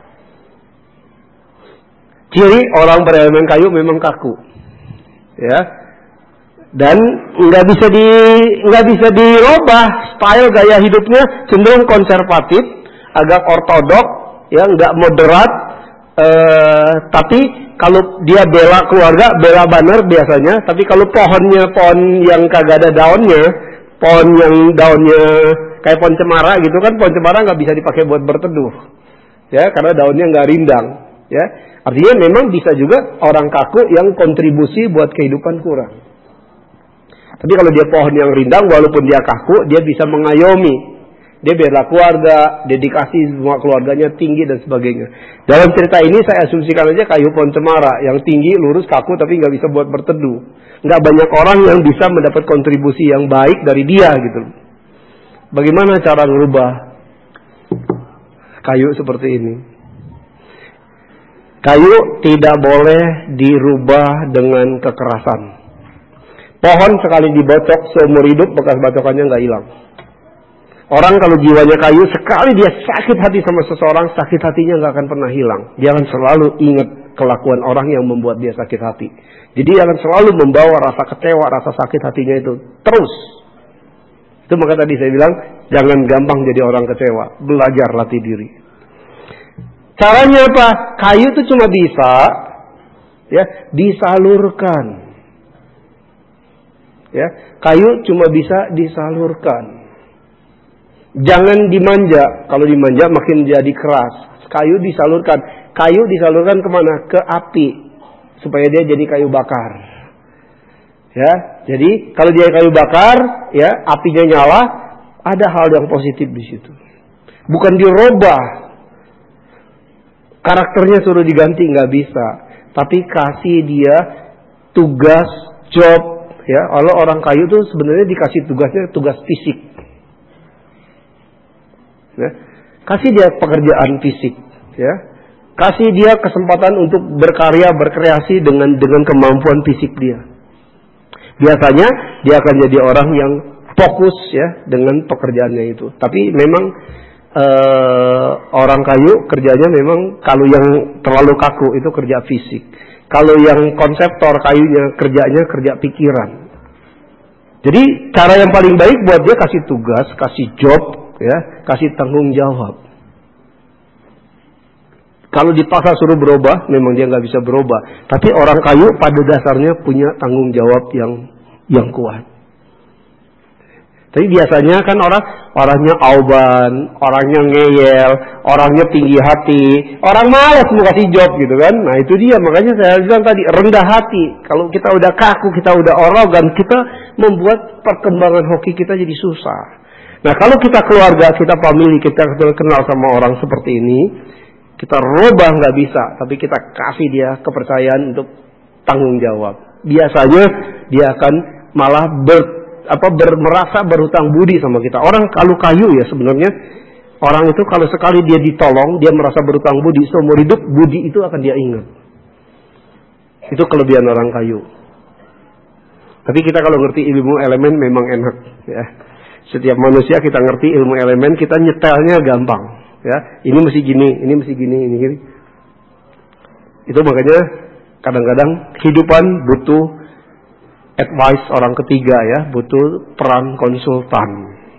[SPEAKER 1] Ciri orang berelemen kayu memang kaku, ya. Dan nggak bisa dirubah style gaya hidupnya cenderung konservatif, agak ortodok, ya nggak moderat, Tapi kalau dia bela keluarga, bela banner biasanya. Tapi kalau pohonnya pohon yang kagak ada daunnya, pohon yang daunnya kayak pohon cemara gitu kan, pohon cemara nggak bisa dipakai buat berteduh, ya, karena daunnya nggak rindang, ya. Artinya memang bisa juga orang kaku yang kontribusi buat kehidupan kurang. Tapi kalau dia pohon yang rindang, walaupun dia kaku, dia bisa mengayomi. Dia bela keluarga, dedikasi semua keluarganya tinggi dan sebagainya. Dalam cerita ini saya asumsikan aja kayu pohon cemara yang tinggi, lurus, kaku, tapi nggak bisa buat berteduh. Nggak banyak orang yang bisa mendapat kontribusi yang baik dari dia gitu. Bagaimana cara merubah kayu seperti ini? Kayu tidak boleh dirubah dengan kekerasan. Pohon sekali dibocok seumur hidup bekas bacokannya nggak hilang. Orang kalau jiwanya kayu, sekali dia sakit hati sama seseorang, sakit hatinya nggak akan pernah hilang. Dia akan selalu ingat kelakuan orang yang membuat dia sakit hati. Jadi dia akan selalu membawa rasa kecewa, rasa sakit hatinya itu terus. Itu maka tadi saya bilang, jangan gampang jadi orang kecewa. Belajar latih diri. Caranya apa? Kayu itu cuma bisa, ya, disalurkan. Ya, kayu cuma bisa disalurkan. Jangan dimanja. Kalau dimanja makin jadi keras. Kayu disalurkan. Kayu disalurkan kemana? Ke api. Supaya dia jadi kayu bakar. Ya, jadi kalau dia kayu bakar, ya, apinya nyala, ada hal yang positif di situ. Bukan dirubah. Karakternya suruh diganti, nggak bisa. Tapi kasih dia tugas, job. Ya, kalau orang kayu tuh sebenarnya dikasih tugasnya tugas fisik. Ya, kasih dia pekerjaan fisik, ya, kasih dia kesempatan untuk berkarya, berkreasi dengan kemampuan fisik dia. Biasanya dia akan jadi orang yang fokus, ya, dengan pekerjaannya itu. Tapi memang orang kayu kerjanya memang kalau yang terlalu kaku itu kerja fisik. Kalau yang konseptor kayunya kerjanya kerja pikiran. Jadi cara yang paling baik buat dia kasih tugas, kasih job. Ya, kasih tanggung jawab. Kalau dipaksa suruh berubah, memang dia nggak bisa berubah. Tapi orang kayu pada dasarnya punya tanggung jawab yang kuat. Tapi biasanya kan orangnya auban, orangnya ngeyel, orangnya tinggi hati, orang malas mau kasih job gitu kan. Nah itu dia, makanya saya bilang tadi rendah hati. Kalau kita udah kaku, kita udah arogan, kita membuat perkembangan hoki kita jadi susah. Nah kalau kita keluarga, kita family, kita kenal sama orang seperti ini, kita rubah nggak bisa, tapi kita kasih dia kepercayaan untuk tanggung jawab. Biasanya dia akan malah merasa berhutang budi sama kita. Orang kalau kayu ya sebenarnya, orang itu kalau sekali dia ditolong, dia merasa berhutang budi, seumur hidup budi itu akan dia ingat. Itu kelebihan orang kayu. Tapi kita kalau ngerti ilmu elemen memang enak, ya. Setiap manusia kita ngerti ilmu elemen, kita nyetelnya gampang, ya. Ini mesti gini, ini mesti gini, ini gini. Itu makanya kadang-kadang kehidupan butuh advice orang ketiga, ya, butuh peran konsultan.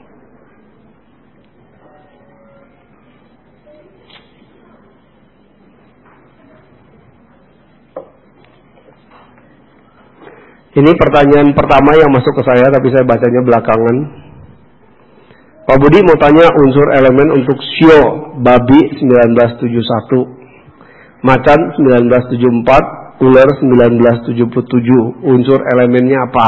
[SPEAKER 1] Ini pertanyaan pertama yang masuk ke saya, tapi saya bacanya belakangan. Pak Budi mau tanya unsur elemen untuk shio babi 1971, macan 1974, ular 1977. Unsur elemennya apa?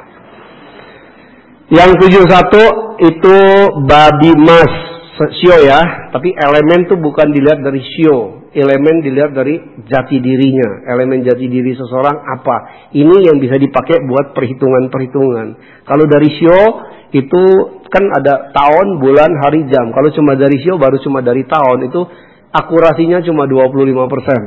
[SPEAKER 1] Yang 71 itu babi mas, shio ya. Tapi elemen itu bukan dilihat dari shio. Elemen dilihat dari jati dirinya. Elemen jati diri seseorang apa? Ini yang bisa dipakai buat perhitungan-perhitungan. Kalau dari shio itu kan ada tahun, bulan, hari, jam. Kalau cuma dari shio baru cuma dari tahun, itu akurasinya cuma 25%.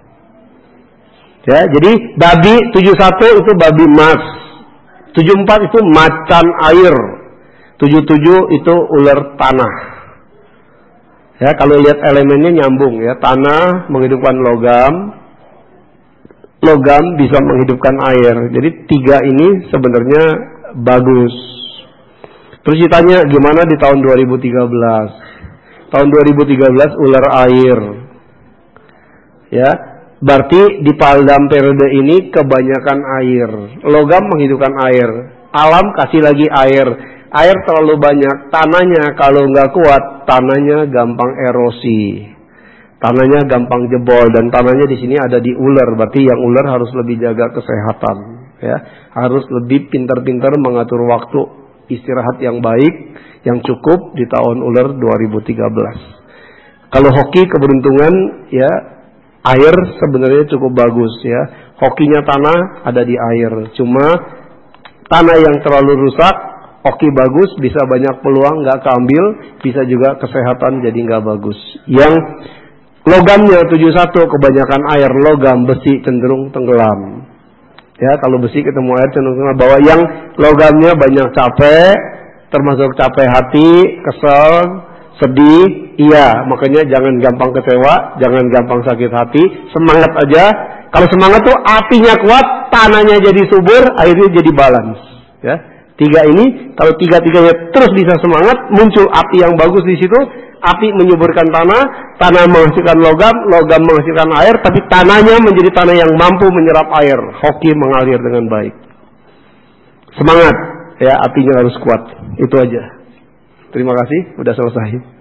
[SPEAKER 1] Ya, jadi babi 71 itu babi mas. 74 itu macan air. 77 itu ular tanah. Ya, kalau lihat elemennya nyambung ya. Tanah menghidupkan logam. Logam bisa menghidupkan air. Jadi tiga ini sebenarnya bagus. Terus ditanya gimana di tahun 2013. Tahun 2013 ular air. Ya, berarti di dalam periode ini kebanyakan air. Logam menghidupkan air. Alam kasih lagi air. Air terlalu banyak. Tanahnya kalau nggak kuat, tanahnya gampang erosi. Tanahnya gampang jebol, dan tanahnya di sini ada di ular. Berarti yang ular harus lebih jaga kesehatan. Ya, harus lebih pintar-pintar mengatur waktu istirahat yang baik, yang cukup di tahun ular 2013. Kalau hoki keberuntungan, ya air sebenarnya cukup bagus ya. Hokinya tanah ada di air. Cuma tanah yang terlalu rusak, hoki bagus, bisa banyak peluang nggak keambil, bisa juga kesehatan jadi nggak bagus. Yang logamnya 71 kebanyakan air, logam besi cenderung tenggelam. Ya, kalau besi ketemu air cenderung tenggelam. Bahwa yang logamnya banyak capek, termasuk capek hati, kesel, sedih, iya, makanya jangan gampang kecewa, jangan gampang sakit hati, semangat aja. Kalau semangat tuh apinya kuat, tanahnya jadi subur, akhirnya jadi balance. Ya, tiga ini, kalau tiga-tiganya terus bisa semangat, muncul api yang bagus di situ. Api menyuburkan tanah, tanah menghasilkan logam, logam menghasilkan air, tapi tanahnya menjadi tanah yang mampu menyerap air. Hoki mengalir dengan baik. Semangat, ya apinya harus kuat. Itu aja. Terima kasih, udah selesai.